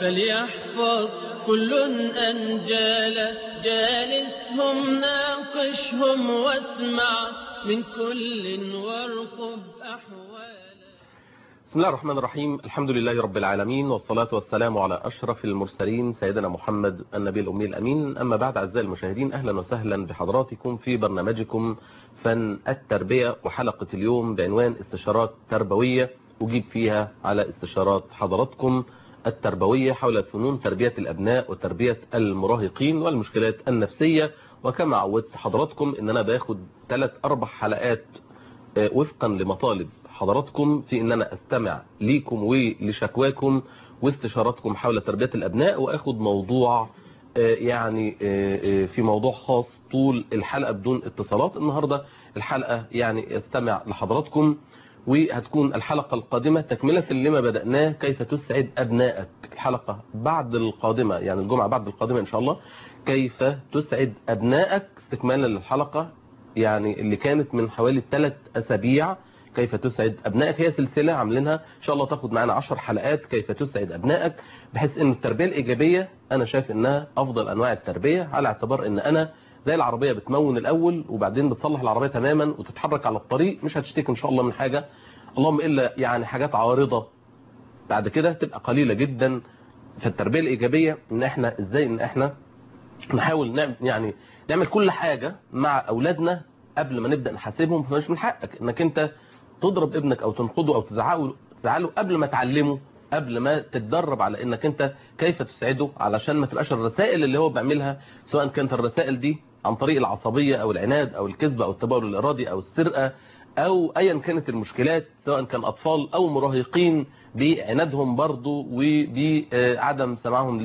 فليحفظ كل أنجالا، جالسهم ناقشهم واسمع من كل وارقب أحوالا. بسم الله الرحمن الرحيم. الحمد لله رب العالمين، والصلاة والسلام على أشرف المرسلين سيدنا محمد النبي الأمي الأمين. أما بعد، أعزائي المشاهدين، أهلا وسهلا بحضراتكم في برنامجكم فن التربية، وحلقة اليوم بعنوان استشارات تربوية أجيب فيها على استشارات حضراتكم التربوية حول فنون تربية الأبناء وتربية المراهقين والمشكلات النفسية. وكما عودت حضراتكم إن أنا باخد 3-4 حلقات وفقا لمطالب حضراتكم في ان انا استمع ليكم ولشكواكم واستشاراتكم حول تربية الابناء، واخد موضوع يعني في موضوع خاص طول الحلقة بدون اتصالات. النهاردة الحلقة يعني استمع لحضراتكم، وهتكون الحلقة القادمة تكملة لما بدأناه، كيف تسعد أبنائك. الحلقة بعد القادمة، يعني الجمعة بعد القادمة إن شاء الله، كيف تسعد أبنائك، استكمالا للحلقة يعني اللي كانت من حوالي 3 أسابيع، كيف تسعد أبنائك. هي سلسلة عاملينها إن شاء الله تاخد معنا 10 حلقات، كيف تسعد أبنائك، بحيث أن التربية الإيجابية أنا شايف أنها أفضل أنواع التربية، على اعتبار أن أنا زي العربية بتمون الأول وبعدين بتصلح العربية تماما وتتحرك على الطريق، مش هتشتكي إن شاء الله من حاجة، اللهم إلا يعني حاجات عارضة بعد كده تبقى قليلة جدا. في التربية الإيجابية إن إحنا إزاي إن إحنا نحاول نعمل كل حاجة مع أولادنا قبل ما نبدأ نحاسبهم. فمش من حقك إنك أنت تضرب ابنك أو تنقضه أو تزعله قبل ما تعلمه، قبل ما تتدرب على إنك أنت كيف تسعده، علشان ما تبقاش الرسائل اللي هو بيعملها، سواء كانت الرسائل دي عن طريق العصبية أو العناد أو الكذب أو التبول الإرادي أو السرقة أو أيا كانت المشكلات، سواء كان أطفال أو مراهقين بعنادهم برضو وبعدم سماعهم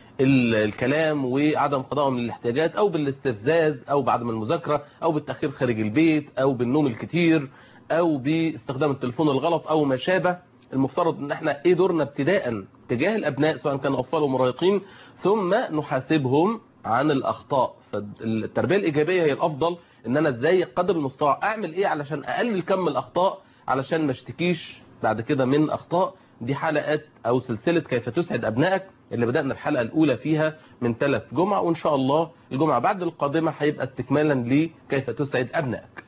للكلام وعدم قضائهم للاحتياجات، أو بالاستفزاز أو بعدم المذاكرة أو بالتأخير خارج البيت أو بالنوم الكتير أو باستخدام التليفون الغلط أو ما شابه. المفترض ان احنا ايه دورنا ابتداء تجاه الابناء سواء كانوا اطفال ومراهقين، ثم نحاسبهم عن الاخطاء. فالتربيه الايجابيه هي الافضل، ان انا ازاي قدر المستطاع اعمل ايه علشان اقلل كم الاخطاء، علشان ما اشتكيش بعد كده من اخطاء. دي حلقات او سلسله كيف تسعد ابنائك اللي بدانا الحلقه الاولى فيها من 3 جمع، وان شاء الله الجمعه بعد القادمه هيبقى استكمالا لكيف تسعد ابنائك.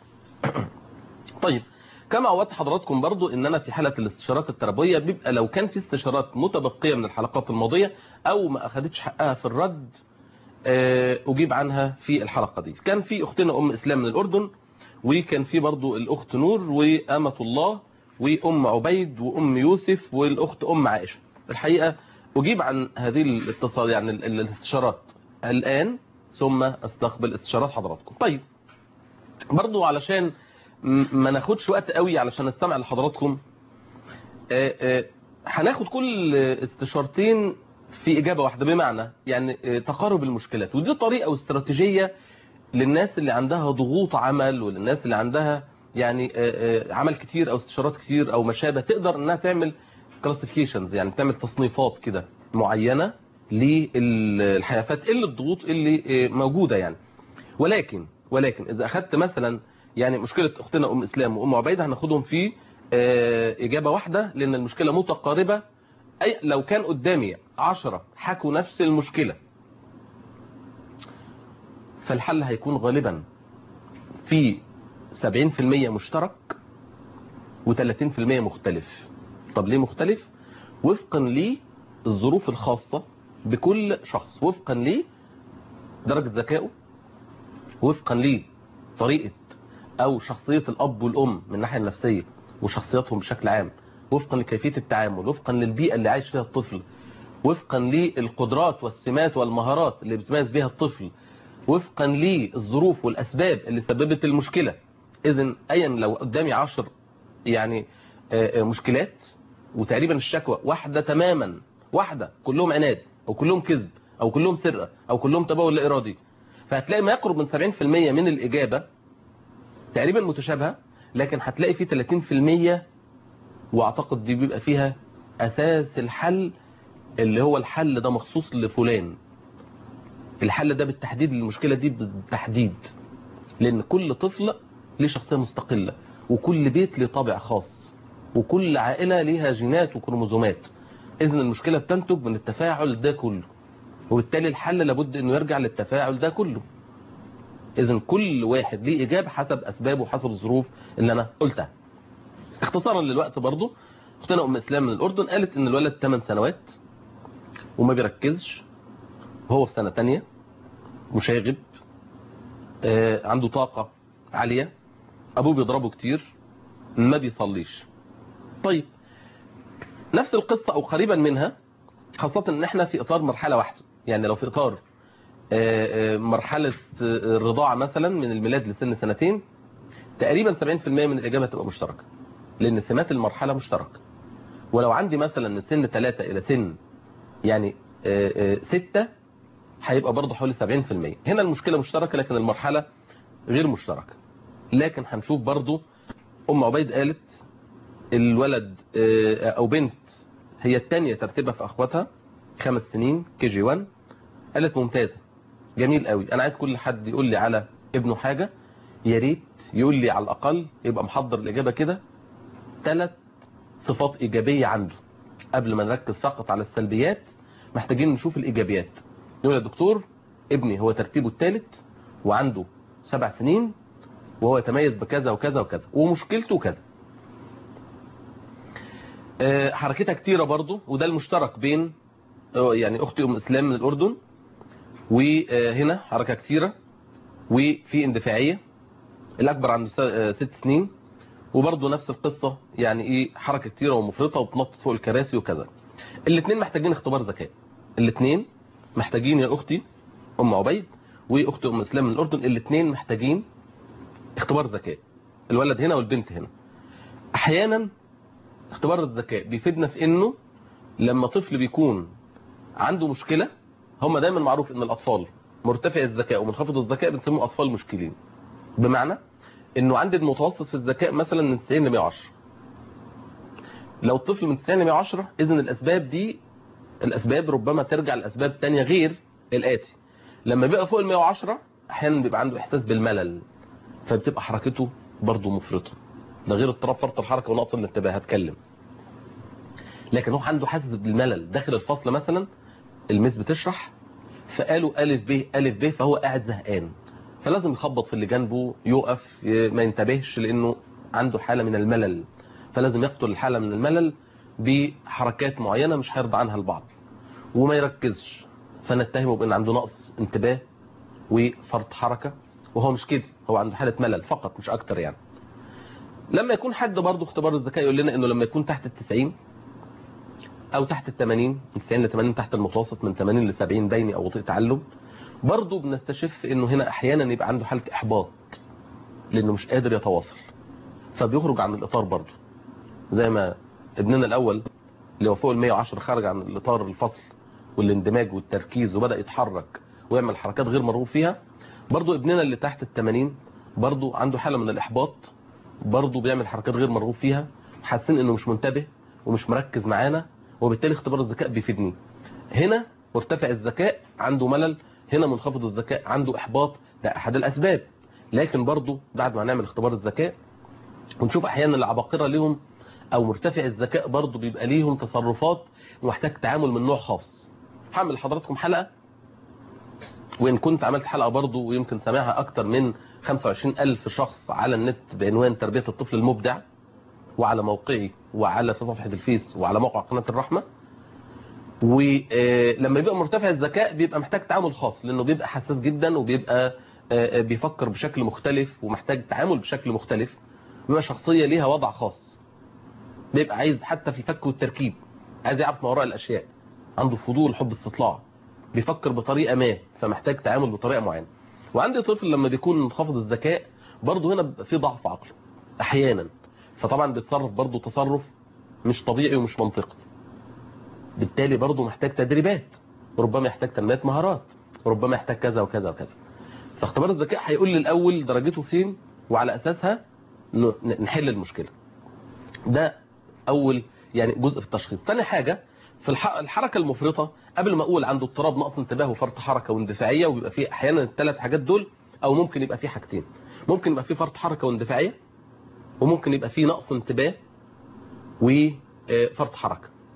طيب، كما عودت حضراتكم برضو ان انا في حلقة الاستشارات التربوية بيبقى لو كان في استشارات متبقية من الحلقات الماضية او ما اخدتش حقها في الرد اجيب عنها في الحلقة دي. كان في اختنا ام اسلام من الاردن، وكان في برضو الاخت نور وامة الله وام عبيد وام يوسف والاخت ام عائشة. الحقيقة اجيب عن هذه الاتصال يعني الاستشارات الان، ثم استقبل استشارات حضراتكم. طيب، برضو علشان ما ناخدش وقت قوي علشان نستمع لحضراتكم، هناخد كل استشارتين في إجابة واحدة، بمعنى يعني تقارب المشكلات. ودي طريقة واستراتيجية للناس اللي عندها ضغوط عمل، وللناس اللي عندها يعني عمل كتير أو استشارات كتير أو ما شابه، تقدر أنها تعمل كلاسيفيكيشنز، يعني تعمل تصنيفات كده معينة للحيافات اللي الضغوط اللي موجودة يعني. ولكن إذا أخدت مثلا يعني مشكلة أختنا أم إسلام وأم عبيدة، هناخدهم في إجابة واحدة لأن المشكلة متقاربة. أي لو كان قدامي 10 حكوا نفس المشكلة، فالحل هيكون غالبا في 70% مشترك و30% مختلف. طب ليه مختلف؟ وفقا للظروف الخاصة بكل شخص، وفقا لدرجة ذكائه، وفقا لطريقة أو شخصية الأب والأم من الناحية النفسية وشخصياتهم بشكل عام، وفقا لكيفية التعامل، وفقا للبيئة اللي عايش فيها الطفل، وفقا للقدرات والسمات والمهارات اللي بتميز بها الطفل، وفقا للظروف والأسباب اللي سببت المشكلة. إذن أيا لو قدامي 10 يعني مشكلات وتقريبا الشكوى واحدة تماما، واحدة، كلهم عناد أو كلهم كذب أو كلهم سرقة أو كلهم تبول لا إرادي، فهتلاقي ما يقرب من 70% من الإجابة تقريبا متشابهة، لكن هتلاقي فيه 30%، واعتقد دي بيبقى فيها اساس الحل، اللي هو الحل ده مخصوص لفلان، الحل ده بالتحديد للمشكلة دي بالتحديد، لان كل طفل ليه شخصية مستقلة، وكل بيت ليه طابع خاص، وكل عائلة ليها جينات وكروموزومات. إذن المشكلة بتنتج من التفاعل ده كله، وبالتالي الحل لابد انه يرجع للتفاعل ده كله. إذن كل واحد ليه إجابة حسب أسبابه وحسب الظروف اللي أنا قلتها. اختصارا للوقت برضو، اختنا أم إسلام من الأردن قالت إن الولد 8 سنوات وما بيركزش، وهو في سنة تانية، مشاغب، عنده طاقة عالية، أبوه بيضربه كتير، ما بيصليش. طيب نفس القصة أو قريبا منها، خاصة إن احنا في إطار مرحلة واحدة. يعني لو في إطار مرحلة الرضاعة مثلا من الميلاد لسن سنتين، تقريبا 70% من الإجابة تبقى مشتركة، لأن سمات المرحلة مشتركة. ولو عندي مثلا من سن 3 إلى سن يعني 6، هيبقى برضه حوالي 70%. هنا المشكلة مشتركة لكن المرحلة غير مشتركة. لكن هنشوف برضه أم عبيد قالت الولد أو بنت هي الثانية ترتيبها في أخواتها، 5 سنين KG1. قالت ممتازة، جميل قوي. أنا عايز كل حد يقول لي على ابنه حاجة، يا ريت يقول لي على الأقل، يبقى محضر الإجابة كده 3 صفات إيجابية عنده قبل ما نركز فقط على السلبيات. محتاجين نشوف الإيجابيات. يقول يا دكتور ابني هو ترتيبه الثالث وعنده 7 سنين وهو يتميز بكذا وكذا وكذا ومشكلته كذا. حركتها كتيرة برضو، وده المشترك بين يعني أختي أم إسلام من الأردن، وهنا حركة كتيرة وفي اندفاعية. الأكبر عنده 6 سنين وبرضه نفس القصة، يعني ايه، حركة كتيرة ومفرطة وبتنطط فوق الكراسي وكذا. الاثنين محتاجين اختبار ذكاء. الاثنين محتاجين يا اختي ام عبيد واختي ام اسلام من الاردن، الاثنين محتاجين اختبار ذكاء، الولد هنا والبنت هنا. احيانا اختبار الذكاء بيفيدنا في انه لما طفل بيكون عنده مشكلة، هم دايما معروف ان الاطفال مرتفع الذكاء ومنخفض الذكاء بنسموه اطفال مشكلين، بمعنى انه عندي المتوسط في الذكاء مثلا من 90 ل 110. لو الطفل من 90 ل 110 اذن الاسباب دي، الاسباب ربما ترجع لاسباب تانية غير الاتي. لما بيبقى فوق ال 110 احيانا بيبقى عنده احساس بالملل، فبتبقى حركته برضه مفرطه، ده غير اضطراب فرط الحركه ونقص الانتباه هتكلم. لكن هو عنده حاسس بالملل داخل الفصل مثلا، الميس بتشرح فقالوا الف ب الف ب، فهو قاعد زهقان، فلازم يخبط في اللي جنبه، يقف، ما ينتبهش لانه عنده حاله من الملل، فلازم يقتل الحاله من الملل بحركات معينه مش هيرضى عنها البعض، وما يركزش، فنتهمه بان عنده نقص انتباه وفرط حركه، وهو مش كده، هو عنده حاله ملل فقط مش اكتر يعني. لما يكون حد برضه اختبار الذكاء يقول لنا انه لما يكون تحت ال90 او تحت ال80، من 90 ل 80 تحت المتوسط، من 80 ل 70 بيني او بطيء تعلم، برضه بنستشف انه هنا احيانا يبقى عنده حاله احباط لانه مش قادر يتواصل، فبيخرج عن الاطار برضه. زي ما ابننا الاول اللي هو فوق ال 110 خرج عن الاطار الفصل والاندماج والتركيز وبدا يتحرك ويعمل حركات غير مرغوب فيها، برضه ابننا اللي تحت ال80 برضه عنده حاله من الاحباط، برضه بيعمل حركات غير مرغوب فيها، حاسين انه مش منتبه ومش مركز معانا، وبالتالي اختبار الذكاء بيفيدني. هنا مرتفع الذكاء عنده ملل، هنا منخفض الذكاء عنده احباط، ده احد الاسباب. لكن برضه بعد ما نعمل اختبار الذكاء ونشوف احيانا العباقرة ليهم او مرتفع الذكاء برضه بيبقى ليهم تصرفات ومحتاج تعامل من نوع خاص. هعمل لحضراتكم حلقة، وان كنت عملت حلقة برضه ويمكن سمعها اكتر من 25,000 شخص على النت بعنوان تربية الطفل المبدع، وعلى موقعي وعلى في صفحة الفيس وعلى موقع قناة الرحمة. ولما يبقى مرتفع الذكاء بيبقى محتاج تعامل خاص، لانه بيبقى حساس جدا وبيبقى بيفكر بشكل مختلف ومحتاج تعامل بشكل مختلف، بيبقى شخصية ليها وضع خاص، بيبقى عايز حتى في الفك والتركيب عايز يعرف ما وراء الاشياء، عنده فضول حب استطلاع، بيفكر بطريقة ما، فمحتاج تعامل بطريقة معينة. وعندي طفل لما بيكون منخفض الذكاء برضه هنا بيبقى في ضعف عقلي احيانا، فطبعا بيتصرف برضه تصرف مش طبيعي ومش منطقي، بالتالي برضه محتاج تدريبات، وربما يحتاج تنمية مهارات، وربما يحتاج كذا وكذا وكذا. فاختبار الذكاء هيقول لي الاول درجته فين، وعلى اساسها نحل المشكلة. ده اول يعني جزء في التشخيص. ثاني حاجة في الحركة المفرطة، قبل ما اقول عنده اضطراب نقص انتباه وفرط حركة واندفاعية، وبيبقى فيه احيانا الثلاث حاجات دول، او ممكن يبقى فيه حاجتين، ممكن يبقى فيه فرط حركة واندفاعية، وممكن يبقى فيه نقص انتباه وفرط حركة،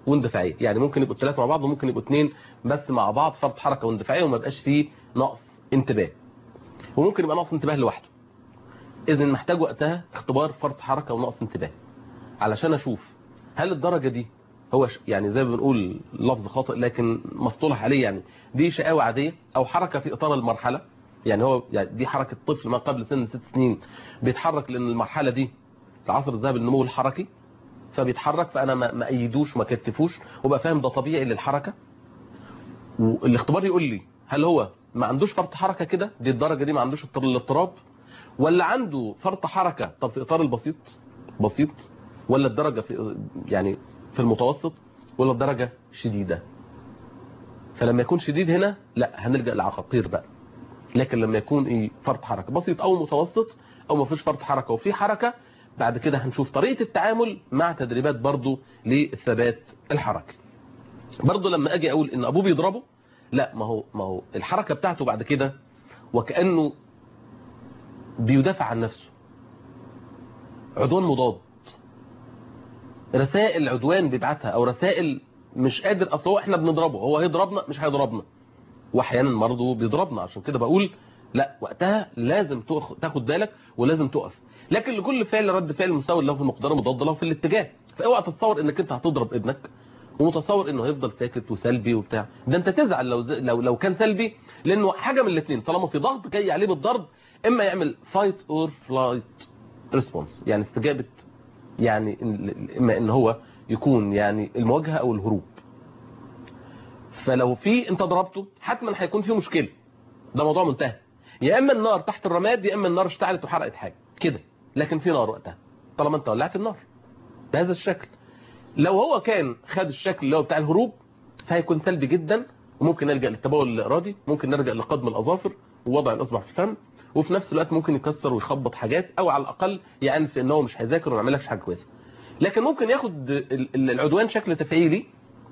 واندفاعيه، يعني ممكن يبقوا الثلاثه مع بعض وممكن يبقوا اثنين بس مع بعض، فرط حركه واندفاعيه، وما يبقاش فيه نقص انتباه، وممكن يبقى نقص انتباه لوحده. اذا محتاج وقتها اختبار فرط حركه ونقص انتباه علشان اشوف هل الدرجه دي هو يعني زي ما بنقول لفظ خاطئ لكن مصطلح عليه، يعني دي شقاوه عاديه او حركه في اطار المرحله، يعني هو يعني دي حركه طفل ما قبل سن 6 سنين بيتحرك لان المرحله دي العصر الذهبي للنمو الحركي، فبيتحرك، فانا ما ايدوش ما كتفوش وبقى فاهم ده طبيعي للحركه. والاختبار يقول لي هل هو ما عندوش فرط حركه كده، دي الدرجه دي ما عندوش الاضطراب، ولا عنده فرط حركه طب في اطار البسيط بسيط، ولا الدرجه في يعني في المتوسط، ولا الدرجه شديده. فلما يكون شديد هنا لا هنلجا لعقاقير بقى، لكن لما يكون ايه فرط حركه بسيط او متوسط او ما فيش فرط حركه وفي حركه، بعد كده هنشوف طريقه التعامل مع تدريبات برضو للثبات الحركي. برضو لما اجي اقول ان ابوه بيضربه، لا ما هو الحركه بتاعته بعد كده وكانه بيدافع عن نفسه، عدوان مضاد، رسائل عدوان بيبعتها او رسائل مش قادر، اصل هو احنا بنضربه هو هيضربنا مش هيضربنا، واحيانا برضه بيضربنا. عشان كده بقول لا وقتها لازم تاخد بالك ولازم تقف، لكن لكل فعل رد فعل مساوي له في المقدار مضاد له في الاتجاه. فاوعى تتصور انك انت هتضرب ابنك ومتصور انه هيفضل ساكت وسلبي وبتاع، ده انت تزعل لو كان سلبي، لانه حاجه من الاثنين، طالما في ضغط جاي عليه بالضرب، اما يعمل فايت اور فلايت ريسبونس، يعني استجابه، يعني اما ان هو يكون يعني المواجهه او الهروب. فلو في انت ضربته حتما هيكون في مشكله، ده موضوع منتهي، يا اما النار تحت الرماد يا اما النار اشتعلت وحرقت حاجه كده، لكن في نار وقتها طالما انت ولعت النار بهذا الشكل. لو هو كان خد الشكل اللي هو بتاع الهروب فهيكون سلبي جدا، وممكن نلجا للتبول الارادي، ممكن نلجا لقضم الاظافر ووضع الاصبع في الفم، وفي نفس الوقت ممكن يكسر ويخبط حاجات، او على الاقل يعنف ان هو مش هيذاكر وما يعملكش حاجه كويسه. لكن ممكن ياخد العدوان شكل تفعيلي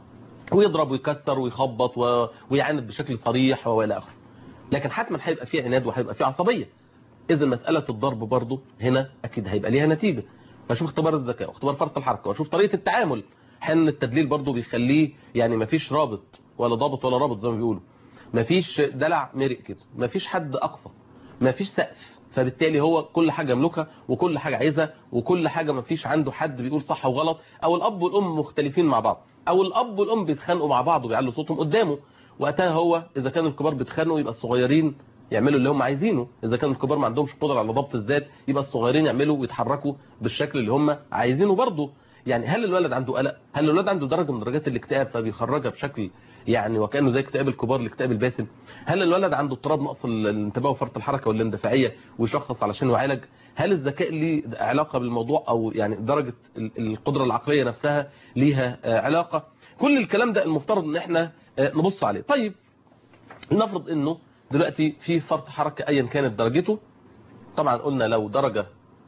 ويضرب ويكسر ويخبط ويعاند بشكل صريح والى اخره، لكن حتما هيبقى فيه عناد وهيبقى فيه عصبيه. اذا مساله الضرب برضه هنا اكيد هيبقى ليها نتيجه. فاشوف اختبار الذكاء واختبار فرط الحركه واشوف طريقه التعامل. حين التدليل برضه بيخليه يعني مفيش رابط ولا ضابط ولا رابط زي ما بيقولوا، مفيش دلع مرق كده، مفيش حد اقصى، مفيش سقف، فبالتالي هو كل حاجه يملكها وكل حاجه عايزها وكل حاجه مفيش عنده حد بيقول صح وغلط، او الاب والام مختلفين مع بعض، او الاب والام بيتخانقوا مع بعض وبيعلوا صوتهم قدامه. وقتها هو اذا كانوا الكبار بيتخانقوا يبقى الصغيرين يعملوا اللي هم عايزينه، اذا كانوا الكبار ما عندهمش قدره على ضبط الذات يبقى الصغيرين يعملوا ويتحركوا بالشكل اللي هم عايزينه برضه. يعني هل الولد عنده قلق؟ هل الولد عنده درجه من درجات الاكتئاب فبيخرجها بشكل يعني وكانه زي اكتئاب الكبار الاكتئاب الباسم؟ هل الولد عنده اضطراب نقص الانتباه وفرط الحركه والاندفاعيه ويشخص علشان يعالج؟ هل الذكاء ليه علاقه بالموضوع، او يعني درجه القدره العقليه نفسها ليها علاقه؟ كل الكلام ده المفترض ان احنا نبص عليه. طيب لنفرض انه دلوقتي في فرط حركه ايا كانت درجته، طبعا قلنا لو درجه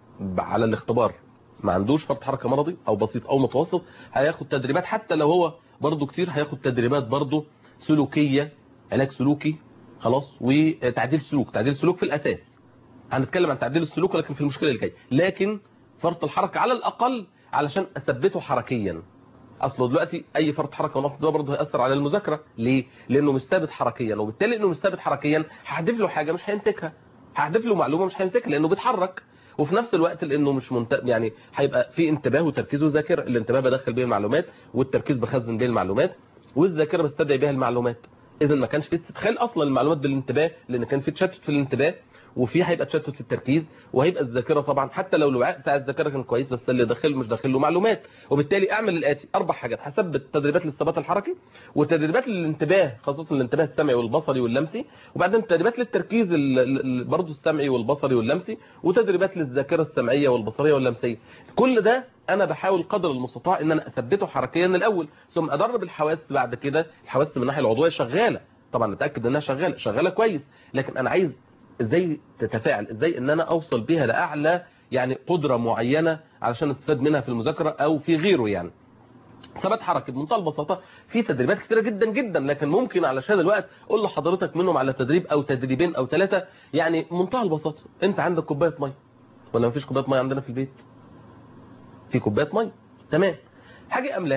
على الاختبار ما عندوش فرط حركه مرضي او بسيط او متوسط، هياخد تدريبات، حتى لو هو برضو كتير هياخد تدريبات برضو سلوكيه، علاج سلوكي خلاص، وتعديل سلوك. تعديل سلوك في الاساس هنتكلم عن تعديل السلوك ولكن في المشكله اللي جايه، لكن فرط الحركه على الاقل علشان اثبته حركيا. اصله دلوقتي اي فرط حركه ونقص ده برضه هياثر على المذاكره، ليه؟ لانه مش ثابت حركيا، وبالتالي انه مش ثابت حركيا هحذف له حاجه مش هيمسكها، هحذف له معلومه مش هيمسكها لانه بيتحرك، وفي نفس الوقت لانه مش يعني هيبقى في انتباه وتركيز وذاكره. الانتباه بدخل بيه المعلومات، والتركيز بخزن بيه المعلومات، والذاكره بستدعي بيها المعلومات. اذا ما كانش في استدخال اصلا المعلومات بالانتباه، لان كان في تشتت في الانتباه، وفي هيبقى تشتت في التركيز، وهيبقى الذاكره طبعا حتى لو الوعاء بتاع الذاكره كان كويس بس اللي داخل مش داخل له معلومات. وبالتالي اعمل الاتي 4 حاجات: هثبت تدريبات للثبات الحركي، وتدريبات للانتباه خاصه الانتباه السمعي والبصري واللمسي، وبعدين تدريبات للتركيز برضه السمعي والبصري واللمسي، وتدريبات للذاكره السمعيه والبصريه واللمسيه. كل ده انا بحاول قدر المستطاع ان انا اثبته حركيا الاول، ثم ادرب الحواس بعد كده. الحواس من الناحيه العضويه شغاله طبعا، نتاكد انها شغاله كويس، لكن انا عايز ازاي تتفاعل، ازاي ان انا اوصل بيها لاعلى يعني قدره معينه علشان استفاد منها في المذاكره او في غيره. يعني ثبات حركي بمنتهى البساطه في تدريبات كتيره جدا جدا، لكن ممكن علشان الوقت اقول لحضرتك منهم على تدريب او تدريبين او 3. يعني منتهى البساطه، انت عندك كوبايه ميه ولا مفيش كوبايه ميه؟ عندنا في البيت في كوبايه ميه، تمام، حاجه املاها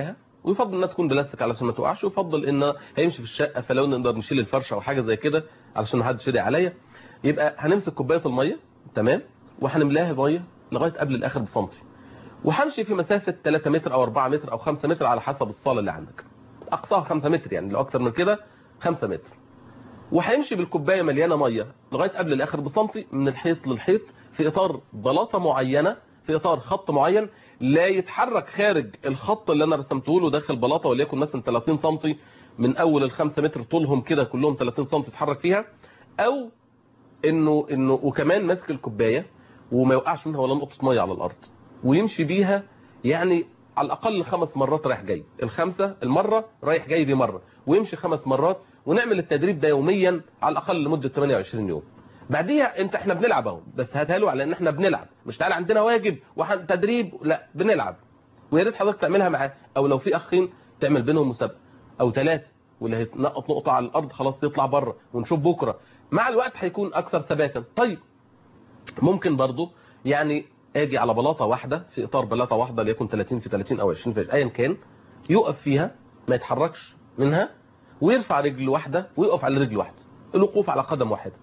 ويفضل انها تكون بلاستيك علشان ما توقعش، ويفضل انها هيمشي في الشقه فلو نقدر نشيل الفرشه او حاجه زي كده علشان ما حدش يدعي عليا. يبقى هنمسك كوبايه الميه تمام، وهنملاها ميه لغايه قبل الاخر بسنتي، وهمشي في مسافه 3 متر او 4 متر او 5 متر على حسب الصاله اللي عندك. اقصاها 5 متر، يعني لو اكتر من كده 5 متر. وهيمشي بالكوبايه مليانه ميه لغايه قبل الاخر بسنتي من الحيط للحيط في اطار بلاطه معينه، في اطار خط معين، لا يتحرك خارج الخط اللي انا رسمته له داخل بلاطه وليكن مثلا 30 سم من اول ال5 متر طولهم كده كلهم 30 سم يتحرك فيها، او انه وكمان ماسك الكوبايه وما يوقعش منها ولا نقطه ميه على الارض، ويمشي بيها يعني على الاقل 5 مرات رايح جاي، الخمسه المره رايح جاي دي مره، ويمشي 5 مرات، ونعمل التدريب ده يوميا على الاقل لمده 28 يوم. بعديها احنا بنلعب اهو، بس هاتها له على ان احنا بنلعب، مش تعالى عندنا واجب وتدريب، لا بنلعب. ويا ريت حضرتك تعملها معاه، او لو في اخين تعمل بينهم مسابقه او 3، واللي هيتنقط نقطه على الارض خلاص يطلع بره، ونشوف بكره. مع الوقت هيكون اكثر ثباتا. طيب ممكن برضو يعني اجي على بلاطه واحده في اطار بلاطه واحده ليكن 30 في 30 او 20 في ايا كان، يقف فيها ما يتحركش منها، ويرفع رجل واحده ويقف على رجل واحده، الوقوف على قدم واحده.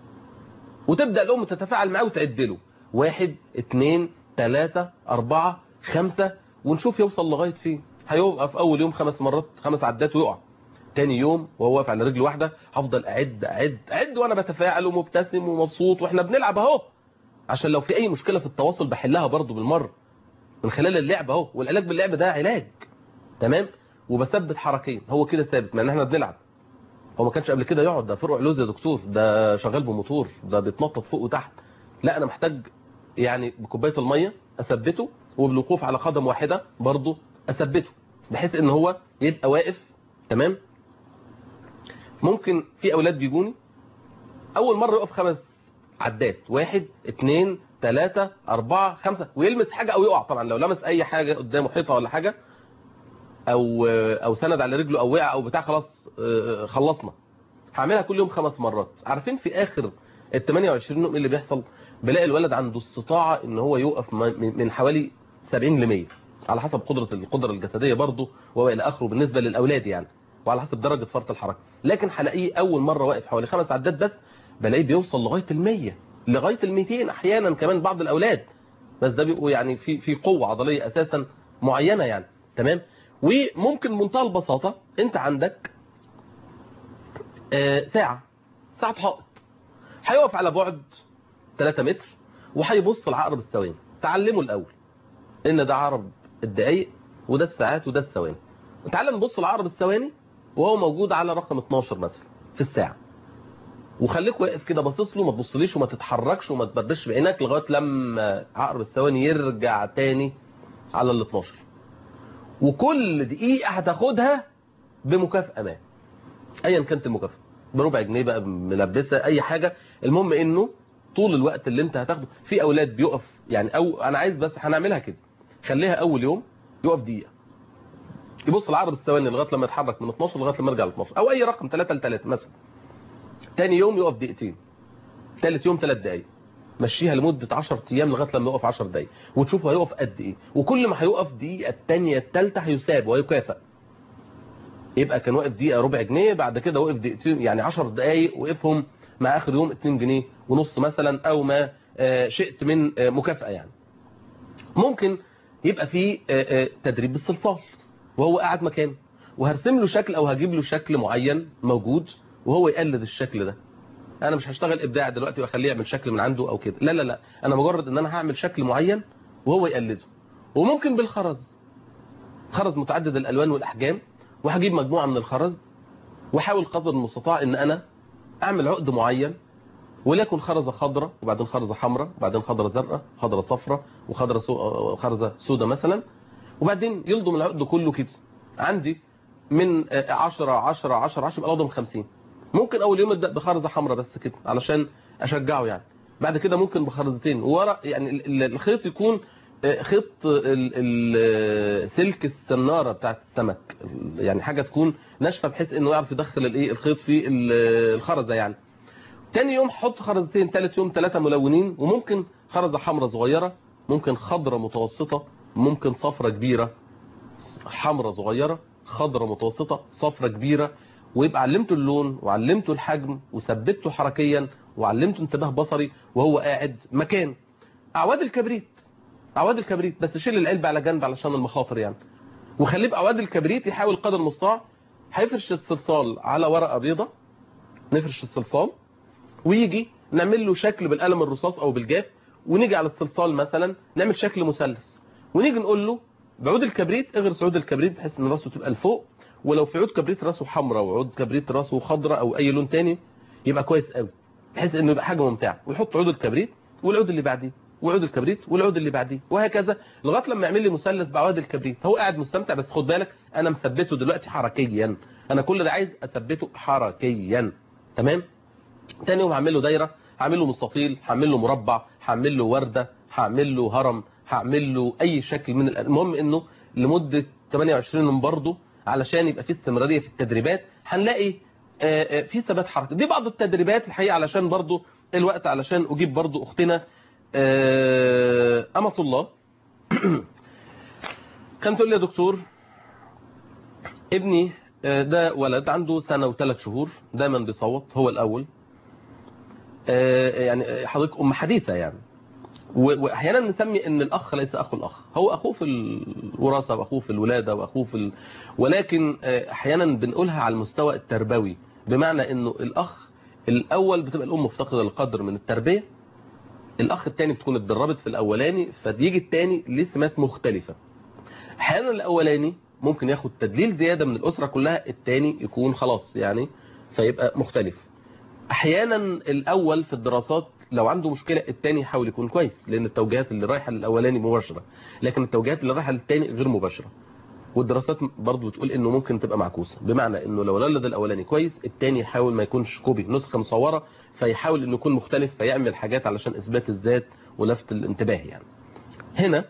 وتبدا الام تتفاعل معاه وتعد له 1 2 3 4 5، ونشوف يوصل لغايه فين. هيوقف اول يوم 5 مرات 5 عدات ويقع. تاني يوم وهو واقف على رجل واحده هفضل اعد وانا بتفاعل ومبتسم ومبسوط، واحنا بنلعب اهو، عشان لو في اي مشكله في التواصل بحلها برضو بالمره من خلال اللعب اهو. والعلاج باللعب ده علاج تمام، وبثبت حركيا. هو كده ثابت مع ان احنا بنلعب. هو ما كانش قبل كده يقعد، ده فرع لوز يا دكتور، ده شغال بموتور، ده بيتنطط فوق وتحت. لا انا محتاج يعني بكوبايه الميه اثبته، وبالوقوف على قدم واحده برضو اثبته، بحيث ان هو يبقى واقف تمام. ممكن في اولاد بيجوني اول مره يقف 5 عدات، 1 2 3 4 5، ويلمس حاجه او يقع. طبعا لو لمس اي حاجه قدامه حيطه ولا حاجه او سند على رجله او وقع او بتاع خلاص خلصنا. هعملها كل يوم 5 مرات. عارفين في اخر ال 28 يوم اللي بيحصل؟ بلاقي الولد عنده استطاعه ان هو يوقف من حوالي 70 ل 100 على حسب القدره الجسديه برضه والى اخره بالنسبه للاولاد يعني، وعلى حسب درجه فرط الحركه. لكن هلاقيه اول مره واقف حوالي 5 عدات بس، بلاقيه بيوصل لغايه ال 100 لغايه ال 200 احيانا كمان بعض الاولاد. بس ده بيبقوا يعني في قوه عضليه اساسا معينه يعني تمام. وممكن بمنتهى البساطه انت عندك ساعه حائط، هيقف على بعد 3 متر وهيبص لعقرب الثواني. تعلمه الاول ان ده عقرب الدقايق وده الساعات وده الثواني. تعالى نبص لعقرب الثواني وهو موجود على رقم 12 مثلا في الساعه، وخليك واقف كده باصص له، ما تبصليش وما تتحركش وما تبربش بعينك لغايه لما عقرب الثواني يرجع تاني على ال 12. وكل دقيقه هتاخدها بمكافاه ما، ايا كانت المكافاه، بربع جنيه بقى، ملبسه، اي حاجه. المهم انه طول الوقت اللي انت هتاخده. في اولاد بيقف يعني، او انا عايز بس هنعملها كده، خليها اول يوم يقف دقيقه يبص لعقرب الثواني لغايه لما يتحرك من 12 لغايه لما يرجع ل 12 او اي رقم 3 ل 3 مثلا. تاني يوم يقف دقيقتين، ثالث يوم 3 دقايق، مشيها لمده 10 ايام لغايه لما يقف 10 دقايق، وتشوفوا هيقف قد ايه. وكل ما هيقف دقيقه الثانيه الثالثه هيساب ويكافئ. يبقى كان واقف دقيقه ربع جنيه، بعد كده وقف دقيقتين يعني 10 دقايق وقفهم مع اخر يوم 2 جنيه ونص مثلا، او ما شئت من مكافاه يعني. ممكن يبقى في تدريب بالصلصال وهو قاعد مكانه، وهرسم له شكل او هجيب له شكل معين موجود وهو يقلد الشكل ده. انا مش هشتغل ابداع دلوقتي واخليه يعمل شكل من عنده او كده، لا لا لا، انا مجرد ان انا هعمل شكل معين وهو يقلده. وممكن بالخرز، خرز متعدد الالوان والاحجام، وهجيب مجموعه من الخرز واحاول قدر المستطاع ان انا اعمل عقد معين، وليكن خرزه خضراء وبعدين خرزه حمراء وبعدين خضراء زرقاء خضراء صفراء خرزه سوداء مثلا، وبعدين يلضم العقد كله كده. عندي من 10 10 10 10 يبقى لضم 50. ممكن اول يوم ابدا بخرزه حمراء بس كده علشان اشجعه يعني، بعد كده ممكن بخرزتين ورا، يعني الخيط يكون خيط سلك السناره بتاعت السمك، يعني حاجه تكون ناشفه بحيث انه يعرف يدخل الخيط في الخرزه يعني. تاني يوم حط خرزتين، ثالث يوم 3 ملونين، وممكن خرزه حمراء صغيره، ممكن خضراء متوسطه، ممكن صفراء كبيره. حمراء صغيرة، خضراء متوسطة، صفرة كبيرة، ويبقى علمته اللون وعلمته الحجم وثبته حركيا وعلمته انتباه بصري وهو قاعد مكان. اعواد الكبريت بس شيل العلبة على جنب علشان المخاطر يعني، وخليه باعواد الكبريت يحاول قدر المستطاع. هيفرش الصلصال على ورقة بيضة، نفرش الصلصال ويجي نعمل له شكل بالقلم الرصاص او بالجاف، ونيجي على الصلصال مثلا نعمل شكل مثلث، ونيجي نقول له بعود الكبريت اغرس عود الكبريت بحيث ان راسه تبقى لفوق، ولو في عود كبريت راسه حمراء وعود كبريت راسه خضراء او اي لون تاني يبقى كويس قوي، بحيث انه يبقى حاجه ممتعه. ويحط عود الكبريت والعود اللي بعديه وعود الكبريت والعود اللي بعديه وهكذا لغايه لما يعمل لي مثلث بعواد الكبريت. هو قاعد مستمتع، بس خد بالك انا مثبته دلوقتي حركيا، انا كل ده عايز اثبته حركيا. تمام. تاني يوم هعمل له دايره، هعمل له مستطيل، هعمل له مربع، هعمل له ورده، هعمل له هرم، هعمل له اي شكل من المهم انه لمده 28 يوم برضه علشان يبقى في استمراريه في التدريبات. هنلاقي في ثبات حركه. دي بعض التدريبات الحقيقه علشان برضه الوقت، علشان اجيب برضه اختنا امة الله كانت تقول لي يا دكتور ابني ده ولد عنده سنه و3 شهور دايما بيصوت، هو الاول يعني حضرتك ام حديثه يعني، واحيانا نسمي ان الاخ ليس اخو الاخ، هو اخوه في الوراثه واخوه في الولاده واخوه في ولكن احيانا بنقولها على المستوى التربوي، بمعنى انه الاخ الاول بتبقى الام مفتقده القدر من التربيه، الاخ الثاني بتكون اتدربت في الاولاني فيجي الثاني ليه سمات مختلفه. احيانا الاولاني ممكن ياخد تدليل زياده من الاسره كلها، الثاني يكون خلاص يعني فيبقى مختلف. احيانا الاول في الدراسات لو عنده مشكله الثاني يحاول يكون كويس، لان التوجيهات اللي رايحه للاولاني مباشره، لكن التوجيهات اللي رايحه للثاني غير مباشره. والدراسات برضو بتقول انه ممكن تبقى معكوسه، بمعنى انه لو الولد الاولاني كويس الثاني يحاول ما يكونش كوبي نسخه مصوره، فيحاول انه يكون مختلف فيعمل حاجات علشان اثبات الذات ولفت الانتباه يعني. هنا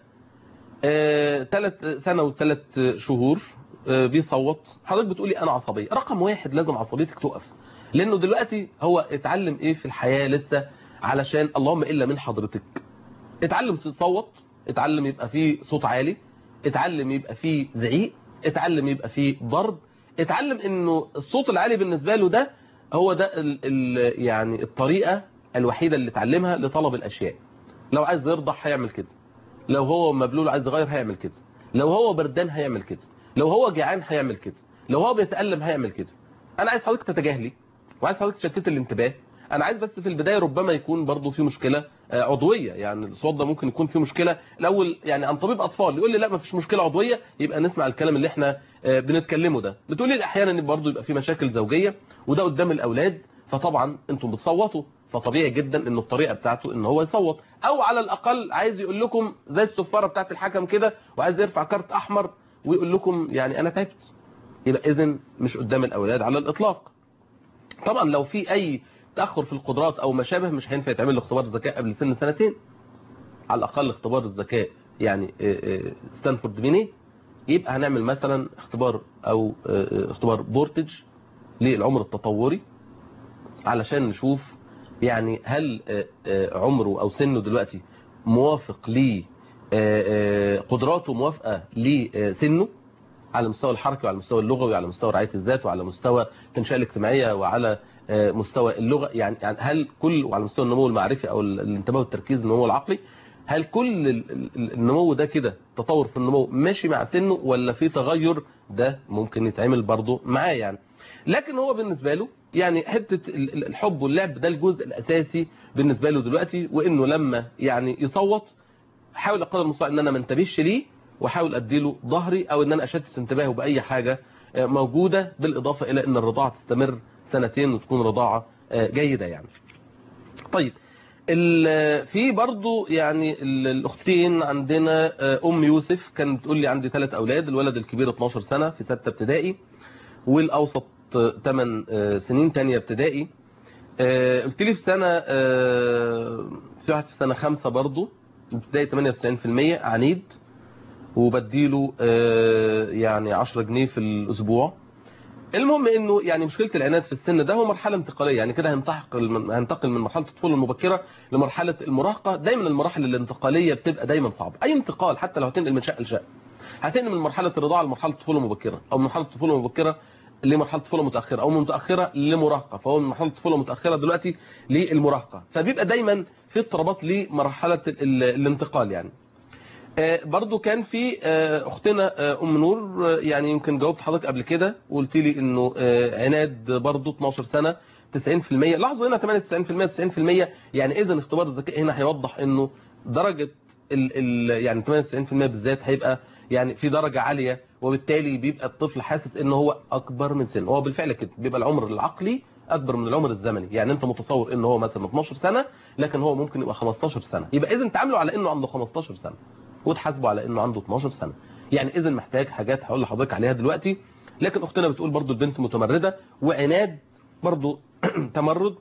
3 سنة و3 شهور بيصوت، حضرتك بتقولي انا عصبيه، رقم 1 لازم عصبيتك تقف، لانه دلوقتي هو اتعلم ايه في الحياه لسه، علشان اللهم الا من حضرتك اتعلم يصوت، اتعلم يبقى فيه صوت عالي، اتعلم يبقى فيه زعيق، اتعلم يبقى فيه ضرب، اتعلم انه الصوت العالي بالنسبه له ده هو ده يعني الطريقه الوحيده اللي اتعلمها لطلب الاشياء. لو عايز يرضع هيعمل كده، لو هو مبلول عايز يغير هيعمل كده، لو هو بردان هيعمل كده، لو هو جعان هيعمل كده، لو هو بيتألم هيعمل كده. انا عايز حضرتك تتجاهلي وعايز حضرتك تشتت الانتباه. انا عايز بس في البدايه ربما يكون برضو في مشكله عضويه، يعني الصوت ده ممكن يكون في مشكله الاول يعني عن طبيب اطفال يقول لي لا ما فيش مشكله عضويه، يبقى نسمع الكلام اللي احنا بنتكلمه ده. بتقولي لي احيانا برضو يبقى في مشاكل زوجيه وده قدام الاولاد، فطبعا انتم بتصوتوا فطبيعي جدا انه الطريقه بتاعته ان هو يصوت، او على الاقل عايز يقول لكم زي الصفاره بتاعت الحكم كده وعايز يرفع كارت احمر ويقول لكم يعني انا تعبت، يبقى اذن مش قدام الاولاد على الاطلاق. طبعا لو في اي تاخر في القدرات او ما شابه مش هينفع يتعمل له اختبار ذكاء قبل سن 2 على الاقل. اختبار الذكاء يعني ستانفورد بيني، يبقى هنعمل مثلا اختبار او اختبار بورتج للعمر التطوري علشان نشوف يعني هل عمره او سنه دلوقتي موافق ل قدراته موافقه لسنه على المستوى الحركي وعلى المستوى اللغوي وعلى مستوى رعايه الذات وعلى مستوى التنشئه الاجتماعيه وعلى مستوى اللغه، يعني هل كل وعلى مستوى النمو المعرفي او الانتباه والتركيز النمو العقلي، هل كل النمو ده كده تطور في النمو ماشي مع سنه ولا في تغير؟ ده ممكن يتعمل برضه معاه يعني. لكن هو بالنسبه له يعني حته الحب واللعب ده الجزء الاساسي بالنسبه له دلوقتي، وانه لما يعني يصوت حاول قدر المستطاع ان انا ما انتبهش ليه واحاول اديله ظهري او ان انا اشتت انتباهه باي حاجه موجوده، بالاضافه الى ان الرضاعه تستمر 2 سنين وتكون رضاعه جيده يعني. طيب في برضو يعني الاختين عندنا ام يوسف كانت بتقول لي عندي 3 اولاد، الولد الكبير 12 سنه في 6 ابتدائي والاوسط 8 سنين ثانيه ابتدائي. قلت لي في سنه في واحد في سنه 5 برضو ابتدائي 98% عنيد وبديله يعني 10 جنيه في الاسبوع. المهم انه يعني مشكله العناد في السن ده هو مرحله انتقاليه، يعني كده هننتقل من مرحله الطفوله المبكره لمرحله المراهقه. دايما المراحل الانتقاليه بتبقى دايما صعبه، اي انتقال حتى لو هتنقل من شقه لشقه هتنقل من مرحله الرضاعه لمرحله الطفوله المبكره، او من مرحله الطفوله المبكره لمرحله الطفوله المتاخره، او من متاخره لمراهقه، فهو من مرحله الطفوله المتاخره دلوقتي للمراهقه، فبيبقى دايما في اضطرابات لمرحله الانتقال يعني. برضو كان في اختنا ام نور، يعني يمكن جاوبت حضرتك قبل كده وقلت لي انه عناد برضو 12 سنه 90%. لاحظوا هنا 98% 90%، يعني اذا اختبار الذكاء هنا هيوضح انه درجه يعني 98% بالذات هيبقى يعني في درجه عاليه، وبالتالي بيبقى الطفل حاسس ان هو اكبر من سنه. هو بالفعل كده بيبقى العمر العقلي اكبر من العمر الزمني، يعني انت متصور ان هو مثلا 12 سنه لكن هو ممكن يبقى 15 سنه، يبقى اذا تعامله على انه عنده 15 سنه وتحاسبه على انه عنده 12 سنه. يعني اذا محتاج حاجات هقول لحضرتك عليها دلوقتي. لكن اختنا بتقول برضو البنت متمرده وعناد برضو تمرد.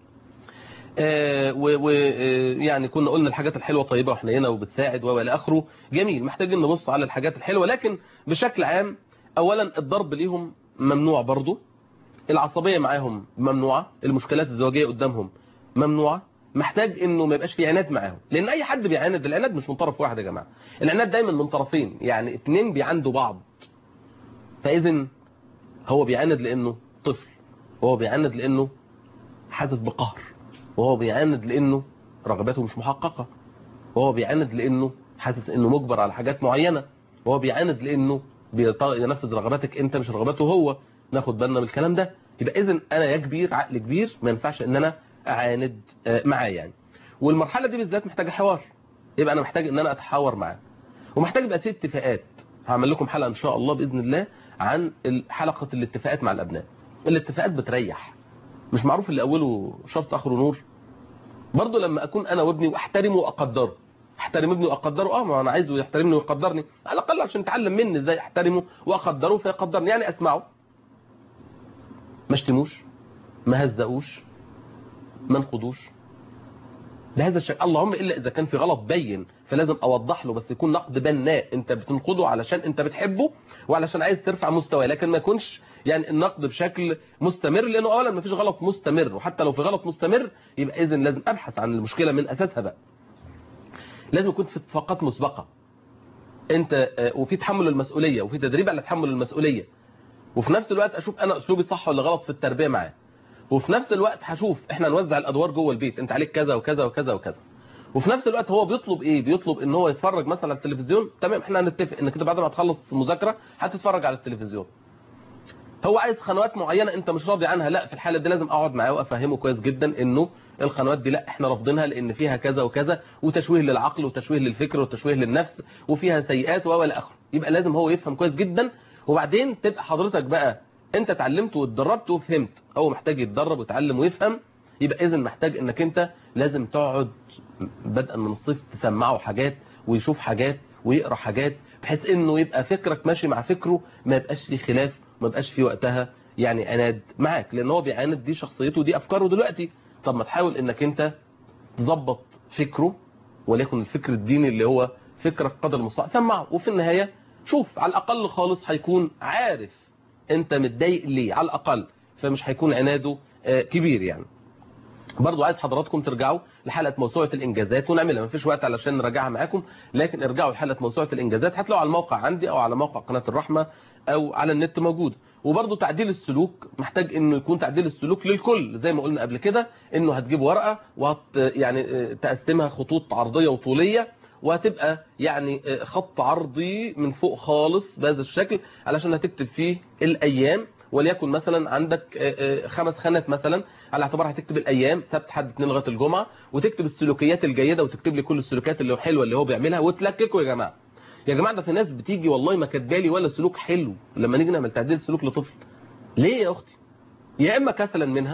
ويعني كنا قلنا الحاجات الحلوه طيبه وحنينه وبتساعد والى اخره، جميل، محتاجين نبص على الحاجات الحلوه. لكن بشكل عام اولا الضرب ليهم ممنوع، برضو العصبيه معاهم ممنوعه، المشكلات الزوجيه قدامهم ممنوعه، محتاج انه ما يبقاش في عناد معاهم، لان اي حد بيعاند، العناد مش من طرف واحد يا جماعه، العناد دايما من طرفين، يعني اتنين بيعاندوا بعض. فاذا هو بيعاند لانه طفل، وهو بيعاند لانه حاسس بقهر، وهو بيعاند لانه رغباته مش محققه، وهو بيعاند لانه حاسس انه مجبر على حاجات معينه، وهو بيعاند لانه ينفذ رغباتك انت مش رغباته هو. ناخد بالنا من الكلام ده. يبقى اذا انا يا كبير عقل كبير ما ينفعش ان انا اعاند معاه يعني. والمرحله دي بالذات محتاجه حوار، يبقى انا محتاج ان انا اتحاور معاه، ومحتاج يبقى في اتفاقات. هعمل لكم حلقه ان شاء الله باذن الله عن حلقه الاتفاقات مع الابناء. الاتفاقات بتريح، مش معروف اللي اوله شرط اخره نور. برضه لما اكون انا وابني واحترمه واقدره، احترم ابني واقدره، ما انا عايزه يحترمني ويقدرني على الاقل عشان يتعلم مني ازاي احترمه واقدره فيقدرني، يعني اسمعه، ما اشتموش، ما هزقوش، ما نقضوش بهذا الشكل، اللهم الا اذا كان في غلط بين فلازم اوضح له، بس يكون نقد بناء، انت بتنقده علشان انت بتحبه وعلشان عايز ترفع مستواه، لكن ما يكونش يعني النقد بشكل مستمر، لانه اولا ما فيش غلط مستمر، وحتى لو في غلط مستمر يبقى اذا لازم ابحث عن المشكله من اساسها بقى. لازم يكون في اتفاقات مسبقه، انت وفي تحمل المسؤوليه، وفي تدريب على تحمل المسؤوليه، وفي نفس الوقت اشوف انا اسلوبي صح ولا غلط في التربيه معاه، وفي نفس الوقت هشوف احنا نوزع الادوار جوه البيت، انت عليك كذا وكذا وكذا وكذا. وفي نفس الوقت هو بيطلب ايه؟ بيطلب ان هو يتفرج مثلا على التلفزيون، تمام، احنا هنتفق ان كده بعد ما تخلص مذاكره هتتفرج على التلفزيون. هو عايز قنوات معينه انت مش راضي عنها، لا، في الحاله دي لازم اقعد معاه وافهمه كويس جدا انه القنوات دي لا احنا رافضينها لان فيها كذا وكذا، وتشويه للعقل وتشويه للفكر وتشويه للنفس وفيها سيئات والى اخره. يبقى لازم هو يفهم كويس جدا، وبعدين تبقى حضرتك بقى انت اتعلمت واتدربت وفهمت، هو محتاج يتدرب ويتعلم ويفهم. يبقى اذا محتاج انك انت لازم تقعد بدءا من الصيف تسمعه حاجات ويشوف حاجات ويقرا حاجات، بحيث انه يبقى فكرك ماشي مع فكره، ما يبقاش فيه خلاف، ما يبقاش فيه وقتها يعني عناد معاك، لان هو بيعاند، دي شخصيته دي افكاره دلوقتي. طب ما تحاول انك انت تظبط فكره، وليكن الفكر الديني اللي هو فكرك قدر المستطاع سمعه، وفي النهايه شوف على الاقل خالص هيكون عارف انت متضايق ليه على الاقل، فمش هيكون عناده كبير يعني. برضو عايز حضراتكم ترجعوا لحلقه موسوعه الانجازات ونعملها، مفيش وقت علشان نراجعها معاكم، لكن ارجعوا لحلقه موسوعه الانجازات، هتلاقوا على الموقع عندي او على موقع قناه الرحمه او على النت موجود. وبرضو تعديل السلوك محتاج انه يكون تعديل السلوك للكل، زي ما قلنا قبل كده انه هتجيب ورقه يعني تقسمها خطوط عرضيه وطوليه، وهتبقى يعني خط عرضي من فوق خالص بهذا الشكل علشان هتكتب فيه الايام، وليكن مثلا عندك 5 خانات مثلا، على اعتبار هتكتب الايام سبت حد اثنين لغايه الجمعه، وتكتب السلوكيات الجيده، وتكتب لي كل السلوكيات اللي حلوه اللي هو بيعملها وتلككوا. يا جماعه يا جماعه ده في ناس بتيجي والله ما كاتبالي ولا سلوك حلو لما نيجي نعمل تعديل سلوك لطفل. ليه يا اختي؟ يا اما كسلا منها،